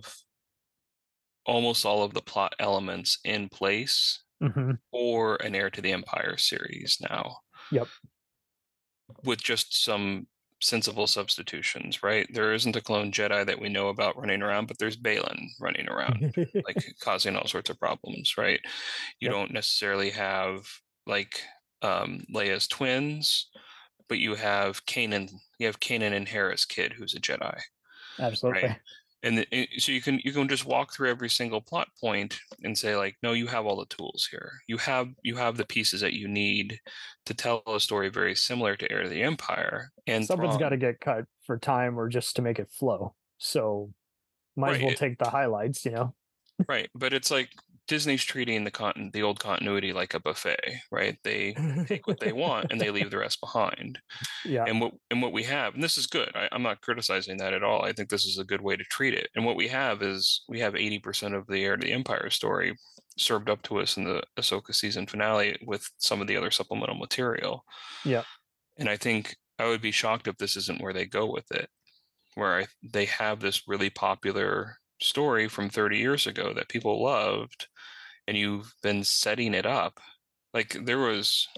almost all of the plot elements in place hmm for an Heir to the Empire series now. Yep. With just some sensible substitutions, right? There isn't a clone Jedi that we know about running around, but there's Balin running around, like causing all sorts of problems, right? You Yep. don't necessarily have like um, Leia's twins, but you have Kanan. You have Kanan and Hera's kid, who's a Jedi, Absolutely. right? And the, it- so you can you can just walk through every single plot point and say like, no, you have all the tools here. You have you have the pieces that you need to tell a story very similar to Heir to the Empire. And Something's Thrawn- got to get cut for time or just to make it flow. So might as Right. well take the highlights, you know? right, but it's like Disney's treating the con- the old continuity like a buffet, right? They take what they want and they leave the rest behind. Yeah. And what and what we have, and this is good. I, I'm not criticizing that at all. I think this is a good way to treat it. And what we have is we have eighty percent of the Heir to the Empire story served up to us in the Ahsoka season finale with some of the other supplemental material. Yeah. And I think I would be shocked if this isn't where they go with it, where I, they have this really popular story from thirty years ago that people loved, and you've been setting it up. Like there was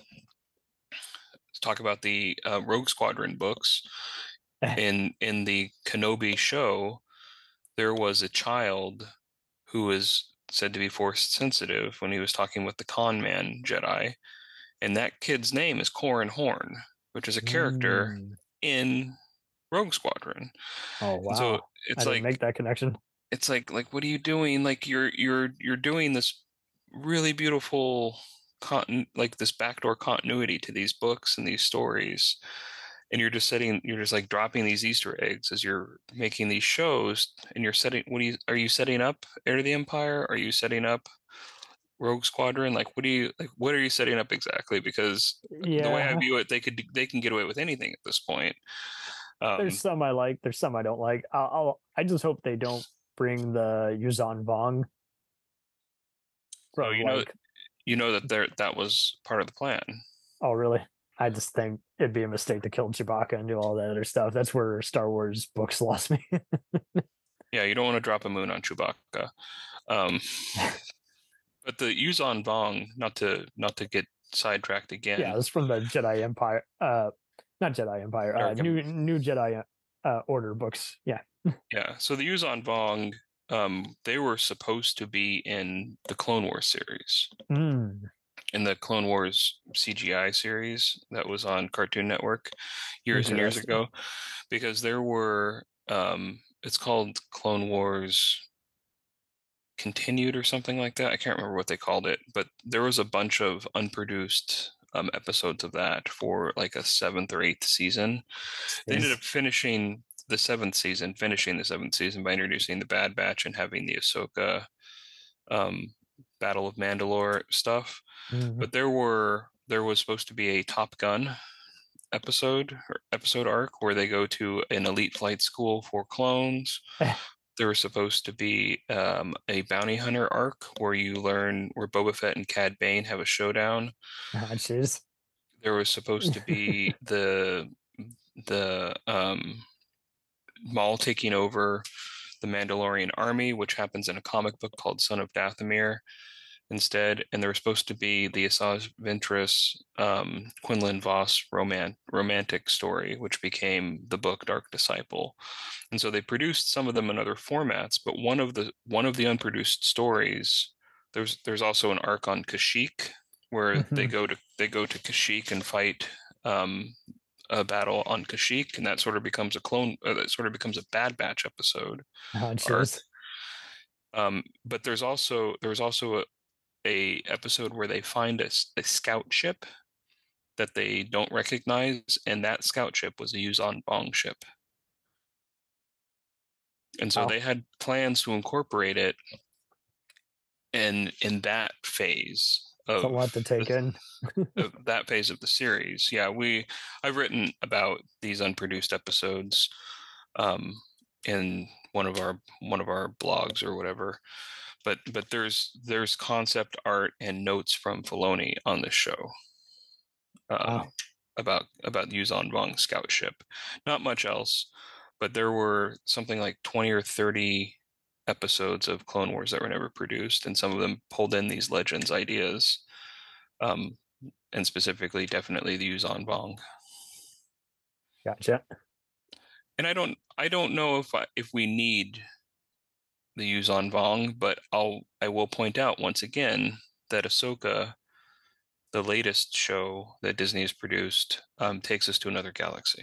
talk about the uh, Rogue Squadron books. in in the Kenobi show, there was a child who was said to be force sensitive when he was talking with the con man Jedi, and that kid's name is Corran Horn, which is a character Mm. in Rogue Squadron. Oh And wow. so I it's didn't like make that connection. it's like like what are you doing? Like you're you're you're doing this really beautiful contin like this backdoor continuity to these books and these stories, and you're just setting you're just like dropping these Easter eggs as you're making these shows, and you're setting what do you are you setting up Heir to the Empire? Are you setting up Rogue Squadron? Like what do you like what are you setting up exactly? Because the way I Yeah. view it, they could they can get away with anything at this point. Um, There's some I like. There's some I don't like. I'll, I'll I just hope they don't bring the Yuzan Vong. Oh, From you know- like, you know that there that was part of the plan. oh really? I just think it'd be a mistake to kill Chewbacca and do all that other stuff. That's where Star Wars books lost me. Yeah, you don't want to drop a moon on Chewbacca. Um, but the Yuzan Vong, not to not to get sidetracked again. Yeah, it's from the Jedi Empire. Uh, not Jedi Empire. Uh, Dark Em- new New Jedi uh, Order books. Yeah. Yeah, so the Yuzan Vong, um, they were supposed to be in the Clone Wars series, Mm. in the Clone Wars C G I series that was on Cartoon Network years and years Interesting. ago, because there were, um, it's called Clone Wars Continued or something like that. I can't remember what they called it, but there was a bunch of unproduced um, episodes of that for like a seventh or eighth season. They ended up finishing the seventh season, finishing the seventh season by introducing the Bad Batch and having the Ahsoka um, Battle of Mandalore stuff. Mhm. But there were there was supposed to be a Top Gun episode or episode arc where they go to an elite flight school for clones. There was supposed to be um, a bounty hunter arc where you learn where Boba Fett and Cad Bane have a showdown. Ah, jeez. There was supposed to be the the um, Maul taking over the Mandalorian army, which happens in a comic book called Son of Dathomir instead. And there was supposed to be the Asajj Ventress, um, Quinlan Voss roman- romantic story, which became the book Dark Disciple. And so they produced some of them in other formats, but one of the one of the unproduced stories, there's there's also an arc on Kashyyyk where they Mhm. go to they go to Kashyyyk and fight um, a battle on Kashyyyk, and that sort of becomes a clone. Uh, that sort of becomes a Bad Batch episode. Ah, jeez. Um, but there's also there's also a, a episode where they find a, s- a scout ship that they don't recognize, and that scout ship was a Yuzan Vong ship. And so Wow. they had plans to incorporate it in in that phase of It's a lot to take the- in. of that phase of the series. Yeah, we I've written about these unproduced episodes um, in one of our one of our blogs or whatever. But but there's there's concept art and notes from Filoni on this show um, Wow. about about Yuzan Vong scout ship. Not much else, but there were something like twenty or thirty episodes of Clone Wars that were never produced, and some of them pulled in these legends ideas. Um, and specifically, definitely the Yuzan Vong. Gotcha. and I don't I don't know if I, if we need the Yuzan Vong, but I'll I will point out once again that Ahsoka, the latest show that Disney has produced, um, takes us to another galaxy.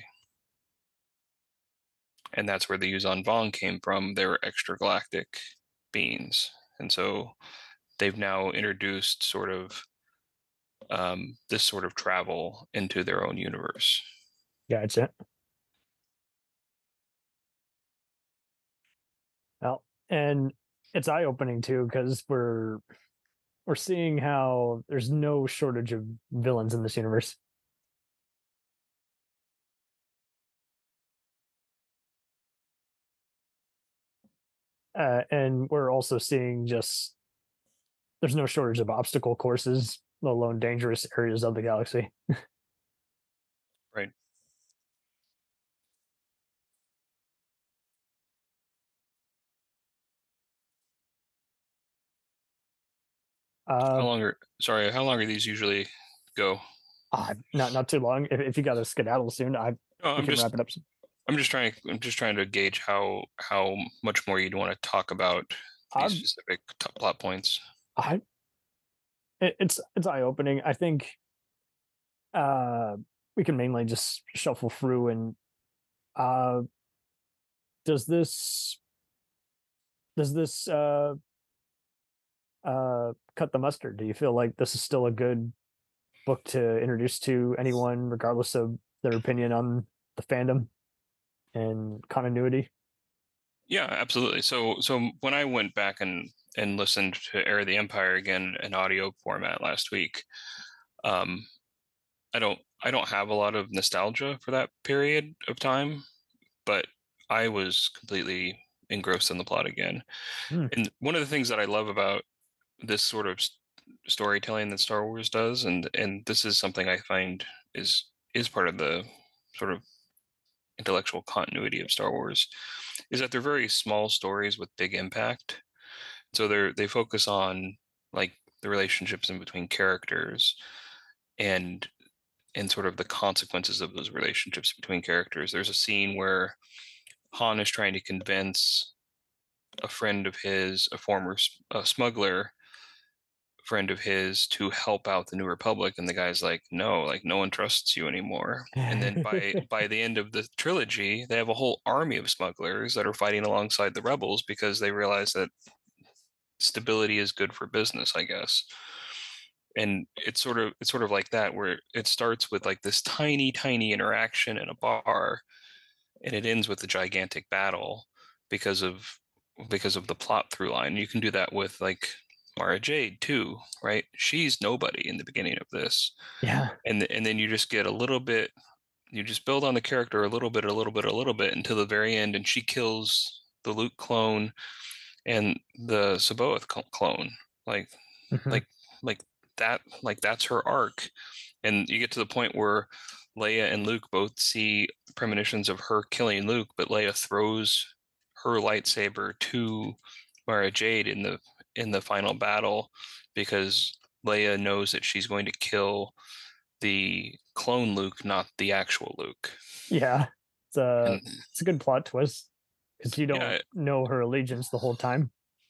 And that's where the Yuzan Vong came from. They were extragalactic beings. And so they've now introduced sort of um, this sort of travel into their own universe. Gotcha. Well, and it's eye-opening too, because we're we're seeing how there's no shortage of villains in this universe. Uh, and we're also seeing just there's no shortage of obstacle courses, let alone dangerous areas of the galaxy. Right. Uh, how long are sorry, how long are these usually go? uh, not not too long. If, if you got to skedaddle soon, I No, we I'm can just wrap it up soon. I'm just trying I'm just trying to gauge how how much more you'd want to talk about these I'm- specific t- plot points. I it, it's it's eye opening. I think uh we can mainly just shuffle through and uh does this does this uh uh cut the mustard? Do you feel like this is still a good book to introduce to anyone, regardless of their opinion on the fandom and continuity? Yeah, absolutely. So so when I went back and and listened to Heir of the Empire again in audio format last week, um, I don't I don't have a lot of nostalgia for that period of time, but I was completely engrossed in the plot again. Hmm. And one of the things that I love about this sort of s- storytelling that Star Wars does, and and this is something I find is is part of the sort of intellectual continuity of Star Wars, is that they're very small stories with big impact. So they're they focus on like the relationships in between characters and and sort of the consequences of those relationships between characters. There's a scene where Han is trying to convince a friend of his, a former uh, smuggler friend of his, to help out the New Republic, and the guy's like, no, like no one trusts you anymore. And then by by the end of the trilogy, they have a whole army of smugglers that are fighting alongside the rebels because they realize that stability is good for business, I guess. And it's sort of it's sort of like that, where it starts with like this tiny tiny interaction in a bar, and it ends with a gigantic battle because of because of the plot through line. You can do that with like Mara Jade too, right? She's nobody in the beginning of this, Yeah. and and then you just get a little bit, you just build on the character a little bit, a little bit, a little bit until the very end, and she kills the Luke clone and the Saboth clone, like Mhm. like like that, like that's her arc. And you get to the point where Leia and Luke both see premonitions of her killing Luke, but Leia throws her lightsaber to Mara Jade in the in the final battle because Leia knows that she's going to kill the clone Luke, not the actual Luke. Yeah. It's a And it's a good plot twist because you don't yeah, know her allegiance the whole time.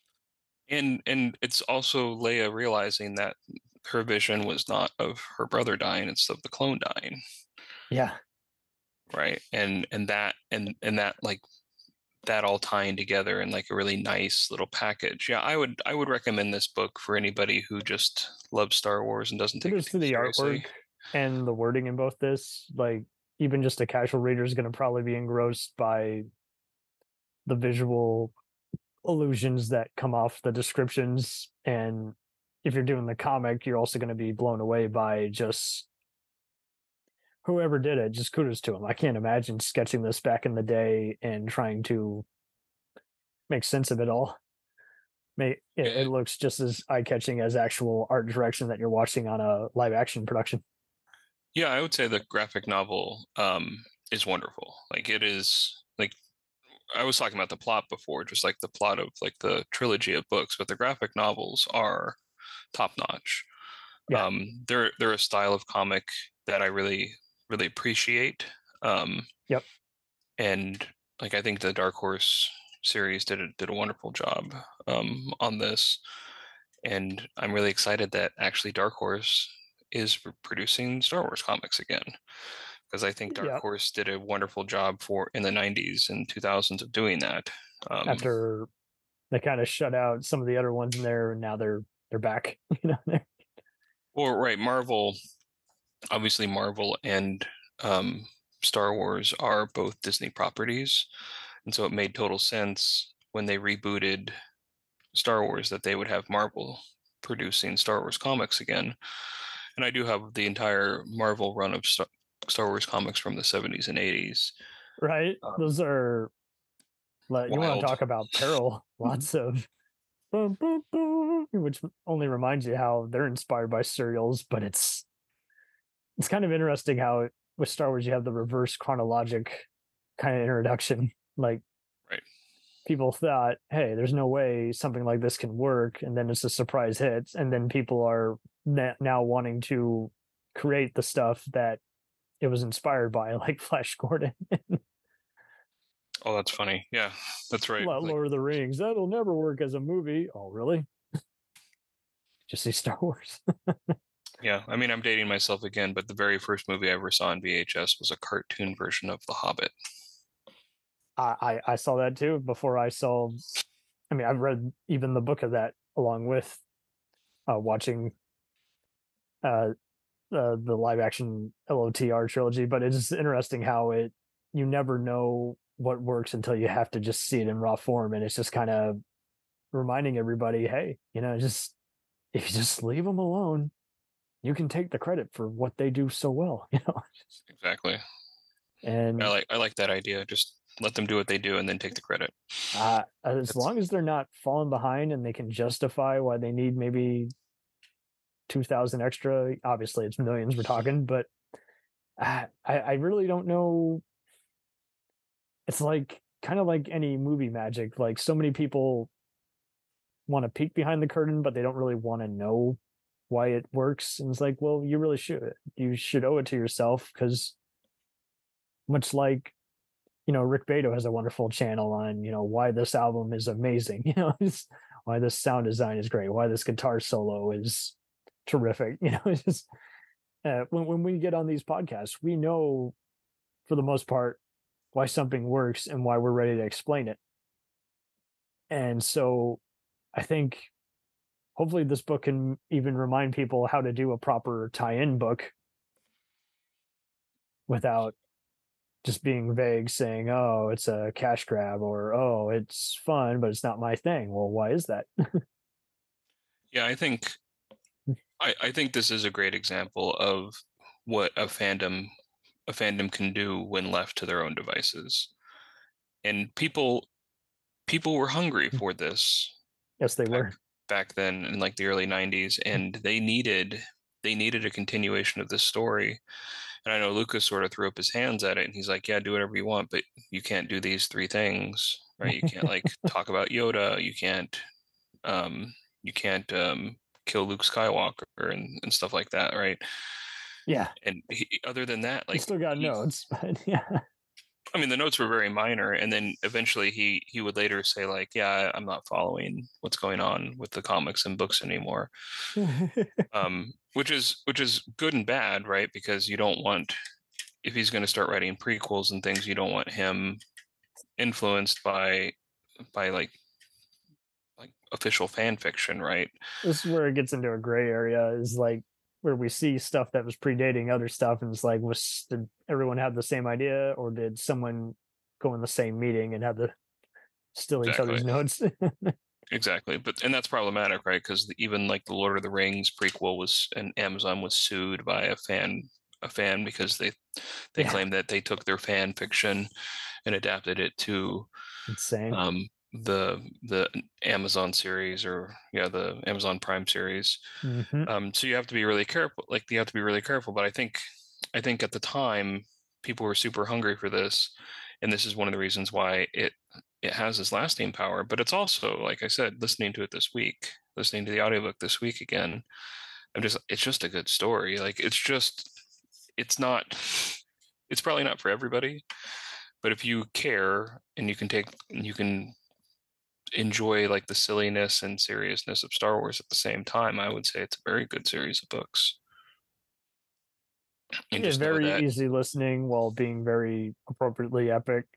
and and it's also Leia realizing that her vision was not of her brother dying, it's of the clone dying. Yeah. Right. And and that and and that like that all tying together in like a really nice little package. Yeah, I would I would recommend this book for anybody who just loves Star Wars and doesn't take it Kudos to too the seriously. artwork and the wording in both this. Like, even just a casual reader is going to probably be engrossed by the visual illusions that come off the descriptions. And if you're doing the comic, you're also going to be blown away by just whoever did it. Just kudos to them. I can't imagine sketching this back in the day and trying to make sense of it all. May it, it looks just as eye-catching as actual art direction that you're watching on a live action production. Yeah, I would say the graphic novel um, is wonderful. Like it is like I was talking about the plot before, just like the plot of like the trilogy of books, but the graphic novels are top notch. Yeah. Um, they're they're a style of comic that I really really appreciate. Um, Yep. And like I think the Dark Horse series did a, did a wonderful job um, on this, and I'm really excited that actually Dark Horse is producing Star Wars comics again, because I think Dark Yep. Horse did a wonderful job for in the nineties and two thousands of doing that. Um, After they kind of shut out some of the other ones in there, and now they're they're back. You know, they're, well, right, Marvel, obviously Marvel and um, Star Wars are both Disney properties, and so it made total sense when they rebooted Star Wars that they would have Marvel producing Star Wars comics again. And I do have the entire Marvel run of Star, Star Wars comics from the seventies and eighties. right. Um, Those are like, you want wild. to talk about peril? Lots of boom, boom, boom, which only reminds you how they're inspired by serials, but it's it's kind of interesting how with Star Wars you have the reverse chronologic kind of introduction. Like, Right. people thought, hey, there's no way something like this can work, and then it's a surprise hit, and then people are na- now wanting to create the stuff that it was inspired by, like Flash Gordon. Oh, that's funny. Yeah, that's right. Lord Like, of the Rings, that'll never work as a movie. Oh, really? Just see Star Wars. yeah, I mean, I'm dating myself again, but the very first movie I ever saw on V H S was a cartoon version of The Hobbit. I, I I saw that too before I saw. I mean, I've read even the book of that along with uh, watching uh, uh, the live action L O T R trilogy. But it's just interesting how it you never know what works until you have to just see it in raw form, and it's just kind of reminding everybody, hey, you know, just if you just leave them alone, you can take the credit for what they do so well, you know. Exactly. And I like I like that idea. Just let them do what they do and then take the credit. uh, as That's- long as they're not falling behind and they can justify why they need maybe two thousand extra, obviously it's millions we're talking, but uh, I, I really don't know. It's like kind of like any movie magic. Like, so many people want to peek behind the curtain, but they don't really want to know why it works. And it's like, well, you really should. You should owe it to yourself, because much like, you know, Rick Beato has a wonderful channel on, you know, why this album is amazing, you know, it's, why this sound design is great, why this guitar solo is terrific, you know. It's just uh, when, when we get on these podcasts, we know for the most part why something works and why we're ready to explain it. And so I think hopefully this book can even remind people how to do a proper tie-in book without just being vague, saying, oh, it's a cash grab, or oh, it's fun but it's not my thing. Well, why is that? Yeah, I think I, I think this is a great example of what a fandom a fandom can do when left to their own devices. And people people were hungry for this Yes, they back, were. back then in like the early nineties, and they needed they needed a continuation of this story. And I know Lucas sort of threw up his hands at it, and he's like, yeah, do whatever you want, but you can't do these three things, right? You can't like talk about Yoda, you can't um you can't um kill Luke Skywalker and, and stuff like that, right? Yeah. And he, other than that, Like, like still got he, notes, but yeah. I mean, the notes were very minor, and then eventually he he would later say like, yeah, I'm not following what's going on with the comics and books anymore. um, which is which is good and bad, right? Because you don't want, if he's going to start writing prequels and things, you don't want him influenced by by like like official fan fiction, right? This is where it gets into a gray area, is like where we see stuff that was predating other stuff, and it's like, was did everyone have the same idea, or did someone go in the same meeting and have the steal each Exactly. other's notes? Exactly, but and that's problematic, right? Because even like the Lord of the Rings prequel was, and Amazon was sued by a fan a fan because they they Yeah. claimed that they took their fan fiction and adapted it to Insane. um the the Amazon series, or yeah, the Amazon Prime series. Mhm. Um, so you have to be really careful. Like you have to be really careful. But I think I think at the time people were super hungry for this, and this is one of the reasons why it it has this lasting power. But it's also, like I said, listening to it this week, listening to the audiobook this week again, I'm just it's just a good story. Like it's just it's not it's probably not for everybody, but if you care and you can take, you can enjoy like the silliness and seriousness of Star Wars at the same time, I would say it's a very good series of books. And Yeah, just know very that, easy listening while being very appropriately epic.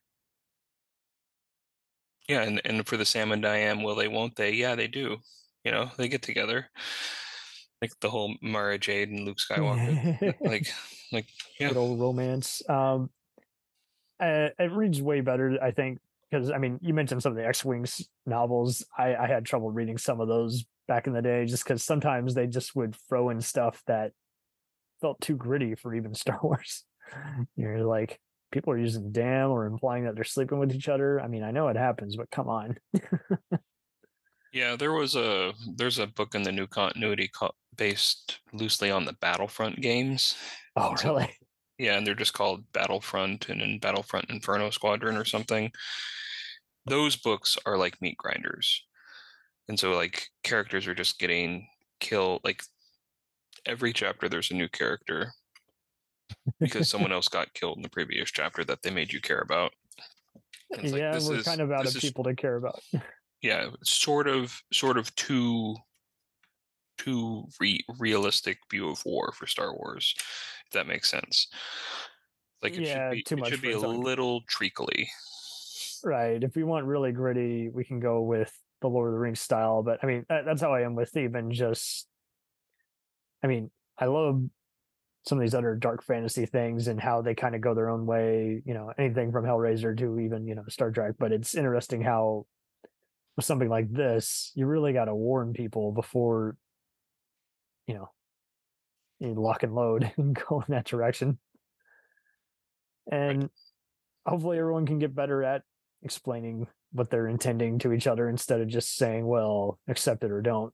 yeah, and, and for the Sam and Diane, will they, won't they? Yeah, they do. You know, they get together. Like the whole Mara Jade and Luke Skywalker. like, like, yeah. Little romance. Um, uh, it reads way better, I think, because I mean, you mentioned some of the X-Wings novels. I, I had trouble reading some of those back in the day, just because sometimes they just would throw in stuff that felt too gritty for even Star Wars. You're like, people are using damn or implying that they're sleeping with each other. I mean, I know it happens, but come on. Yeah, there was a there's a book in the new continuity co- based loosely on the Battlefront games. Oh, So, really? yeah, and they're just called Battlefront and in Battlefront Inferno Squadron or something. Those books are like meat grinders. And so like characters are just getting killed. Like every chapter there's a new character because someone else got killed in the previous chapter that they made you care about. And it's like, Yeah, this we're is- kind of out this of is- people to care about. yeah, sort of sort of too too re- realistic view of war for Star Wars, if that makes sense. Like it Yeah, should be too it much should for be a its own. little treacly. Right. If we want really gritty, we can go with the Lord of the Rings style. But I mean, that, that's how I am with even just. I mean, I love some of these other dark fantasy things and how they kind of go their own way. You know, anything from Hellraiser to even you know Star Trek. But it's interesting how with something like this, you really got to warn people before. You know, you lock and load and go in that direction. And right. Hopefully everyone can get better at explaining what they're intending to each other instead of just saying, well, accept it or don't.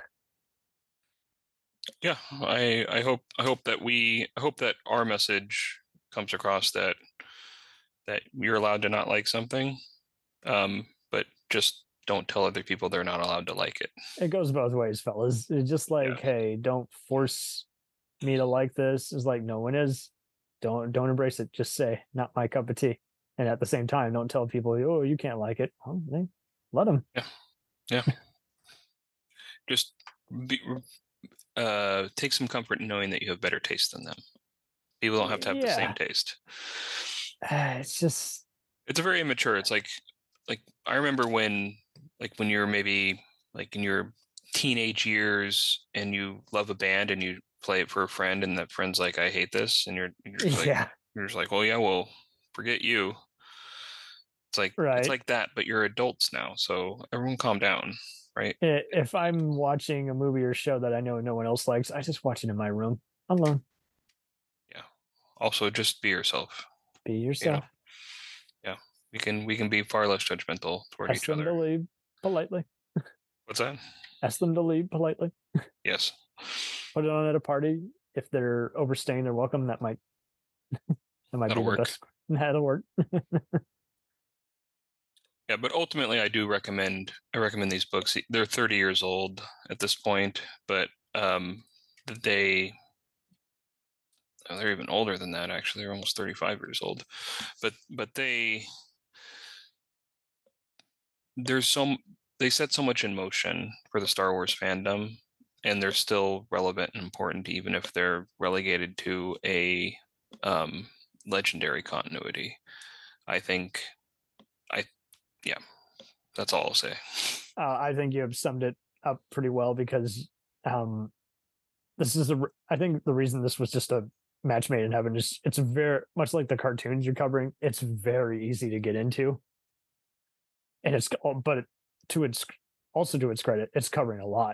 Yeah, I I hope I hope that we I hope that our message comes across that that you're allowed to not like something, um, but just don't tell other people they're not allowed to like it. It goes both ways, fellas. It's just like, yeah. Hey, don't force me to like this. It's like no one is. Don't don't embrace it. Just say not my cup of tea. And at the same time, don't tell people, oh, you can't like it. Well, they, let them. Yeah, yeah. Just be, uh, take some comfort in knowing that you have better taste than them. People don't have to have yeah. the same taste. Uh, it's just. It's a very immature. It's like, like I remember when, like when you're maybe like in your teenage years and you love a band and you play it for a friend and that friend's like, I hate this, and you're, you're just like, yeah. you're just like, well, yeah, well, forget you. It's like right. It's like that, but you're adults now, so everyone calm down, right? If I'm watching a movie or show that I know no one else likes, I just watch it in my room alone. Yeah. Also, just be yourself. Be yourself. You know? Yeah, we can we can be far less judgmental toward Ask each them other. To leave politely. What's that? Ask them to leave politely. Yes. Put it on at a party. If they're overstaying their welcome, that might that might That'll be the work. best. That'll work. Yeah, but ultimately, I do recommend. I recommend these books. They're thirty years old at this point, but um, they oh, they're even older than that. Actually, they're almost thirty-five years old. But but they there's some they set so much in motion for the Star Wars fandom, and they're still relevant and important, even if they're relegated to a um, legendary continuity. I think. I. Yeah, that's all I'll say. Uh, I think you have summed it up pretty well because um, this is a. I think the reason this was just a match made in heaven is it's very much like the cartoons you're covering. It's very easy to get into, and it's but to its also to its credit, it's covering a lot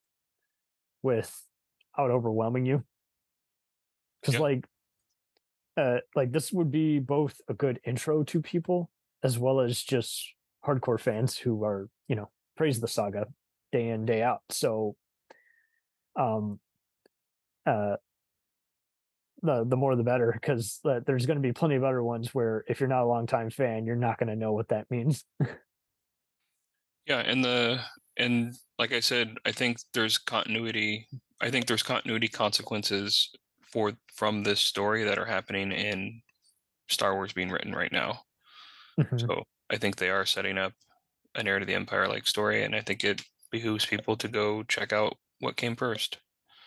without overwhelming you. Because yep. like, uh, like this would be both a good intro to people as well as just hardcore fans who are, you know, praise the saga day in, day out. So, um, uh, the the more the better, because uh, there's going to be plenty of other ones where if you're not a longtime fan, you're not going to know what that means. Yeah, and the and like I said, I think there's continuity. I think there's continuity consequences for from this story that are happening in Star Wars being written right now. Mhm. So I think they are setting up an Heir to the Empire like story, and I think it behooves people to go check out what came first.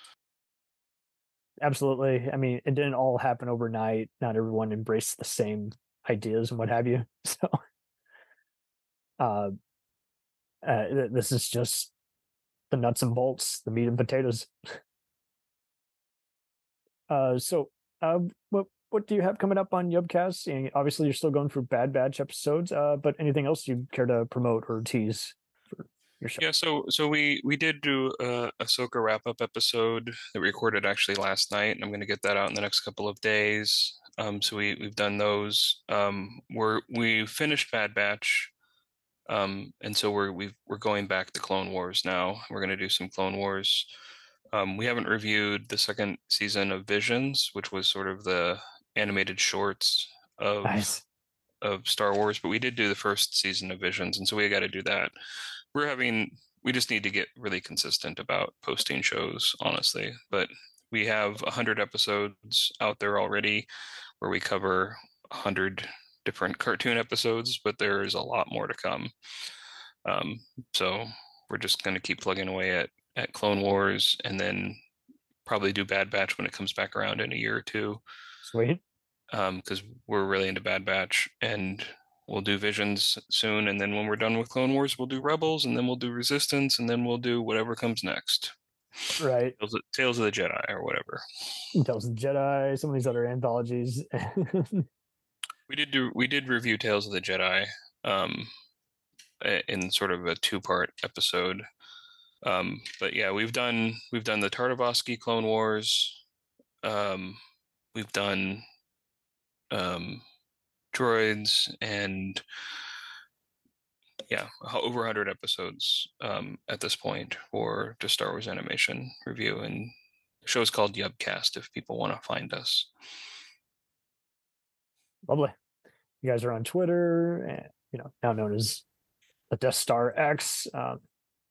Absolutely. I mean, it didn't all happen overnight. Not everyone embraced the same ideas and what have you. So, uh, uh, th- this is just the nuts and bolts, the meat and potatoes. Uh, so, uh, what what do you have coming up on Yubcast? And obviously, you're still going through Bad Batch episodes. Uh, but anything else you care to promote or tease for your show? Yeah, so so we we did do a Ahsoka wrap up episode that we recorded actually last night, and I'm going to get that out in the next couple of days. Um, so we we've done those. Um, we're we finished Bad Batch, um, and so we're we we're going back to Clone Wars now. We're going to do some Clone Wars. Um, we haven't reviewed the second season of Visions, which was sort of the animated shorts of Nice. of Star Wars, but we did do the first season of Visions, and so we got to do that. We're having we just need to get really consistent about posting shows, honestly. But we have a hundred episodes out there already, where we cover a hundred different cartoon episodes, but there is a lot more to come. Um, so we're just going to keep plugging away at at Clone Wars, and then probably do Bad Batch when it comes back around in a year or two, Sweet. because um, we're really into Bad Batch, and we'll do Visions soon. And then when we're done with Clone Wars, we'll do Rebels, and then we'll do Resistance, and then we'll do whatever comes next. Right. Tales of, Tales of the Jedi or whatever. Tales of the Jedi, some of these other anthologies. We did do we did review Tales of the Jedi um, in sort of a two part episode. Um, but yeah, we've done we've done the Tartakovsky Clone Wars. Um, we've done um, droids, and yeah, over one hundred episodes um, at this point for just Star Wars animation review. And the show's called Yubcast if people want to find us. Lovely. You guys are on Twitter, and you know, now known as the Death Star X. Um,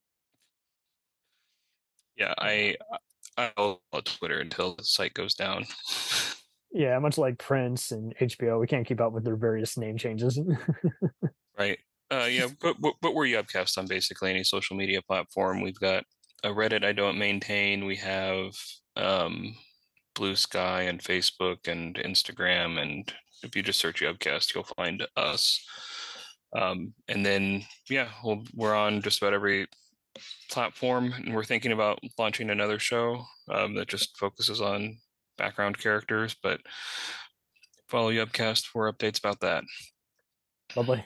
Yeah, I I'll follow Twitter until the site goes down. yeah, much like Prince and H B O, we can't keep up with their various name changes. Right. Uh, yeah, but, but but we're Yubcast on basically any social media platform. We've got a Reddit I don't maintain. We have um, Blue Sky and Facebook and Instagram, and if you just search Yubcast, you'll find us. Um, and then yeah, we'll, we're on just about every platform, and we're thinking about launching another show um, that just focuses on background characters. But follow Yubcast for updates about that. Lovely.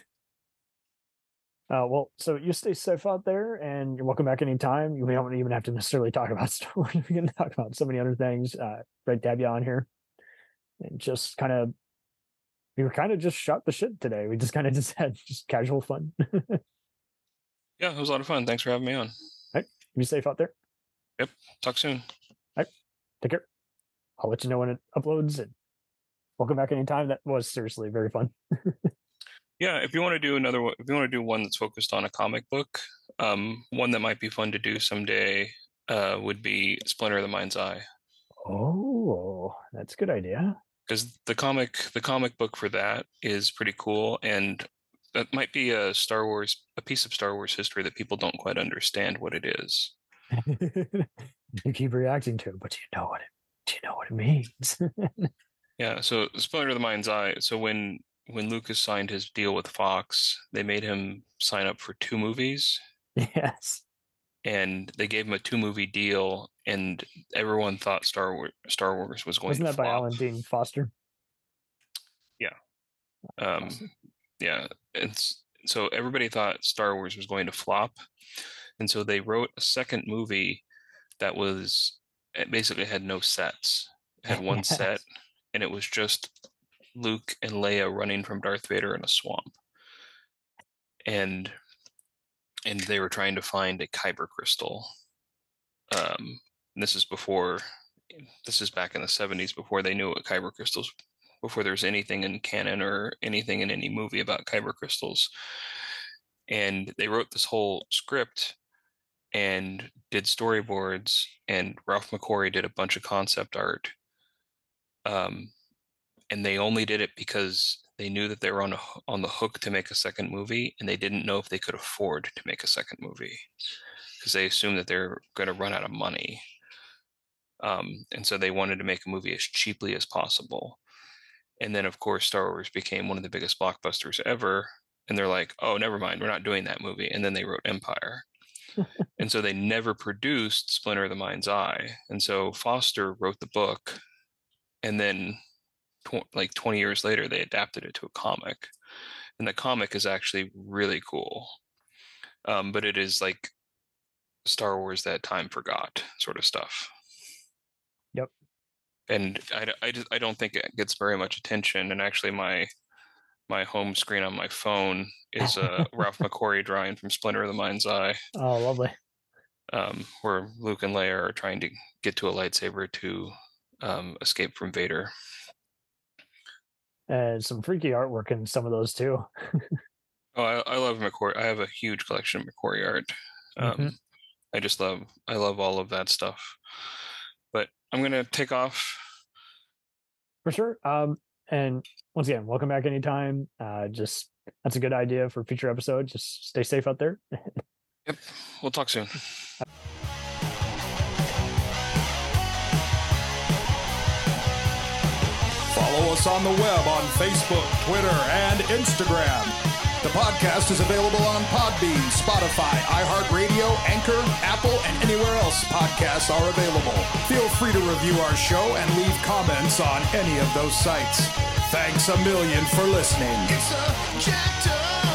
Uh, well, so you stay safe out there, and you're welcome back anytime. You don't even have to necessarily talk about Star Wars. We can talk about so many other things. Uh, great to have you on here, and just kind of, we were kind of just shot the shit today. We just kind of just had just casual fun. Yeah, it was a lot of fun. Thanks for having me on. All right, be safe out there. Yep. Talk soon. All right, take care. I'll let you know when it uploads, and welcome back anytime. That was seriously very fun. Yeah, if you want to do another one, if you want to do one that's focused on a comic book, um, one that might be fun to do someday uh, would be Splinter of the Mind's Eye. Oh, that's a good idea. Because the comic, the comic book for that is pretty cool, and that might be a Star Wars, a piece of Star Wars history that people don't quite understand what it is. You keep reacting to it, but do you know what it? Do you know what it means? Yeah, so Splinter of the Mind's Eye. So when when Lucas signed his deal with Fox, they made him sign up for two movies, Yes. and they gave him a two movie deal, and everyone thought Star Wars Star Wars was going Wasn't to that by flop. Alan Dean Foster? Yeah. Um, Awesome. yeah, it's so everybody thought Star Wars was going to flop, and so they wrote a second movie that was it basically had no sets. It had one Yes. set, and it was just Luke and Leia running from Darth Vader in a swamp, and and they were trying to find a kyber crystal. Um, and this is before, this is back in the seventies, before they knew what kyber crystals, before there's anything in canon or anything in any movie about kyber crystals. And they wrote this whole script and did storyboards, and Ralph McQuarrie did a bunch of concept art. Um, and they only did it because they knew that they were on a, on the hook to make a second movie, and they didn't know if they could afford to make a second movie because they assumed that they're going to run out of money. Um, and so they wanted to make a movie as cheaply as possible. And then, of course, Star Wars became one of the biggest blockbusters ever. And they're like, oh, never mind, we're not doing that movie. And then they wrote Empire. And so they never produced Splinter of the Mind's Eye. And so Foster wrote the book, and then tw- like twenty years later, they adapted it to a comic. And the comic is actually really cool. Um, but it is like Star Wars that time forgot sort of stuff. Yep. And I, I, I don't think it gets very much attention. And actually my my home screen on my phone is a Ralph McQuarrie drawing from Splinter of the Mind's Eye. Oh, lovely. Um, where Luke and Leia are trying to get to a lightsaber to um, escape from Vader. And some freaky artwork in some of those too. Oh, I, I love McQuarrie. I have a huge collection of McQuarrie art. Um, mm-hmm. I just love, I love all of that stuff. But I'm going to take off. For sure. Um, and once again, welcome back anytime. Uh, just, that's a good idea for future episodes. Just stay safe out there. Yep. We'll talk soon. Follow us on the web on Facebook, Twitter, and Instagram. The podcast is available on Podbean, Spotify, iHeartRadio, Anchor, Apple, and anywhere else podcasts are available. Feel free to review our show and leave comments on any of those sites. Thanks a million for listening. It's a jacked up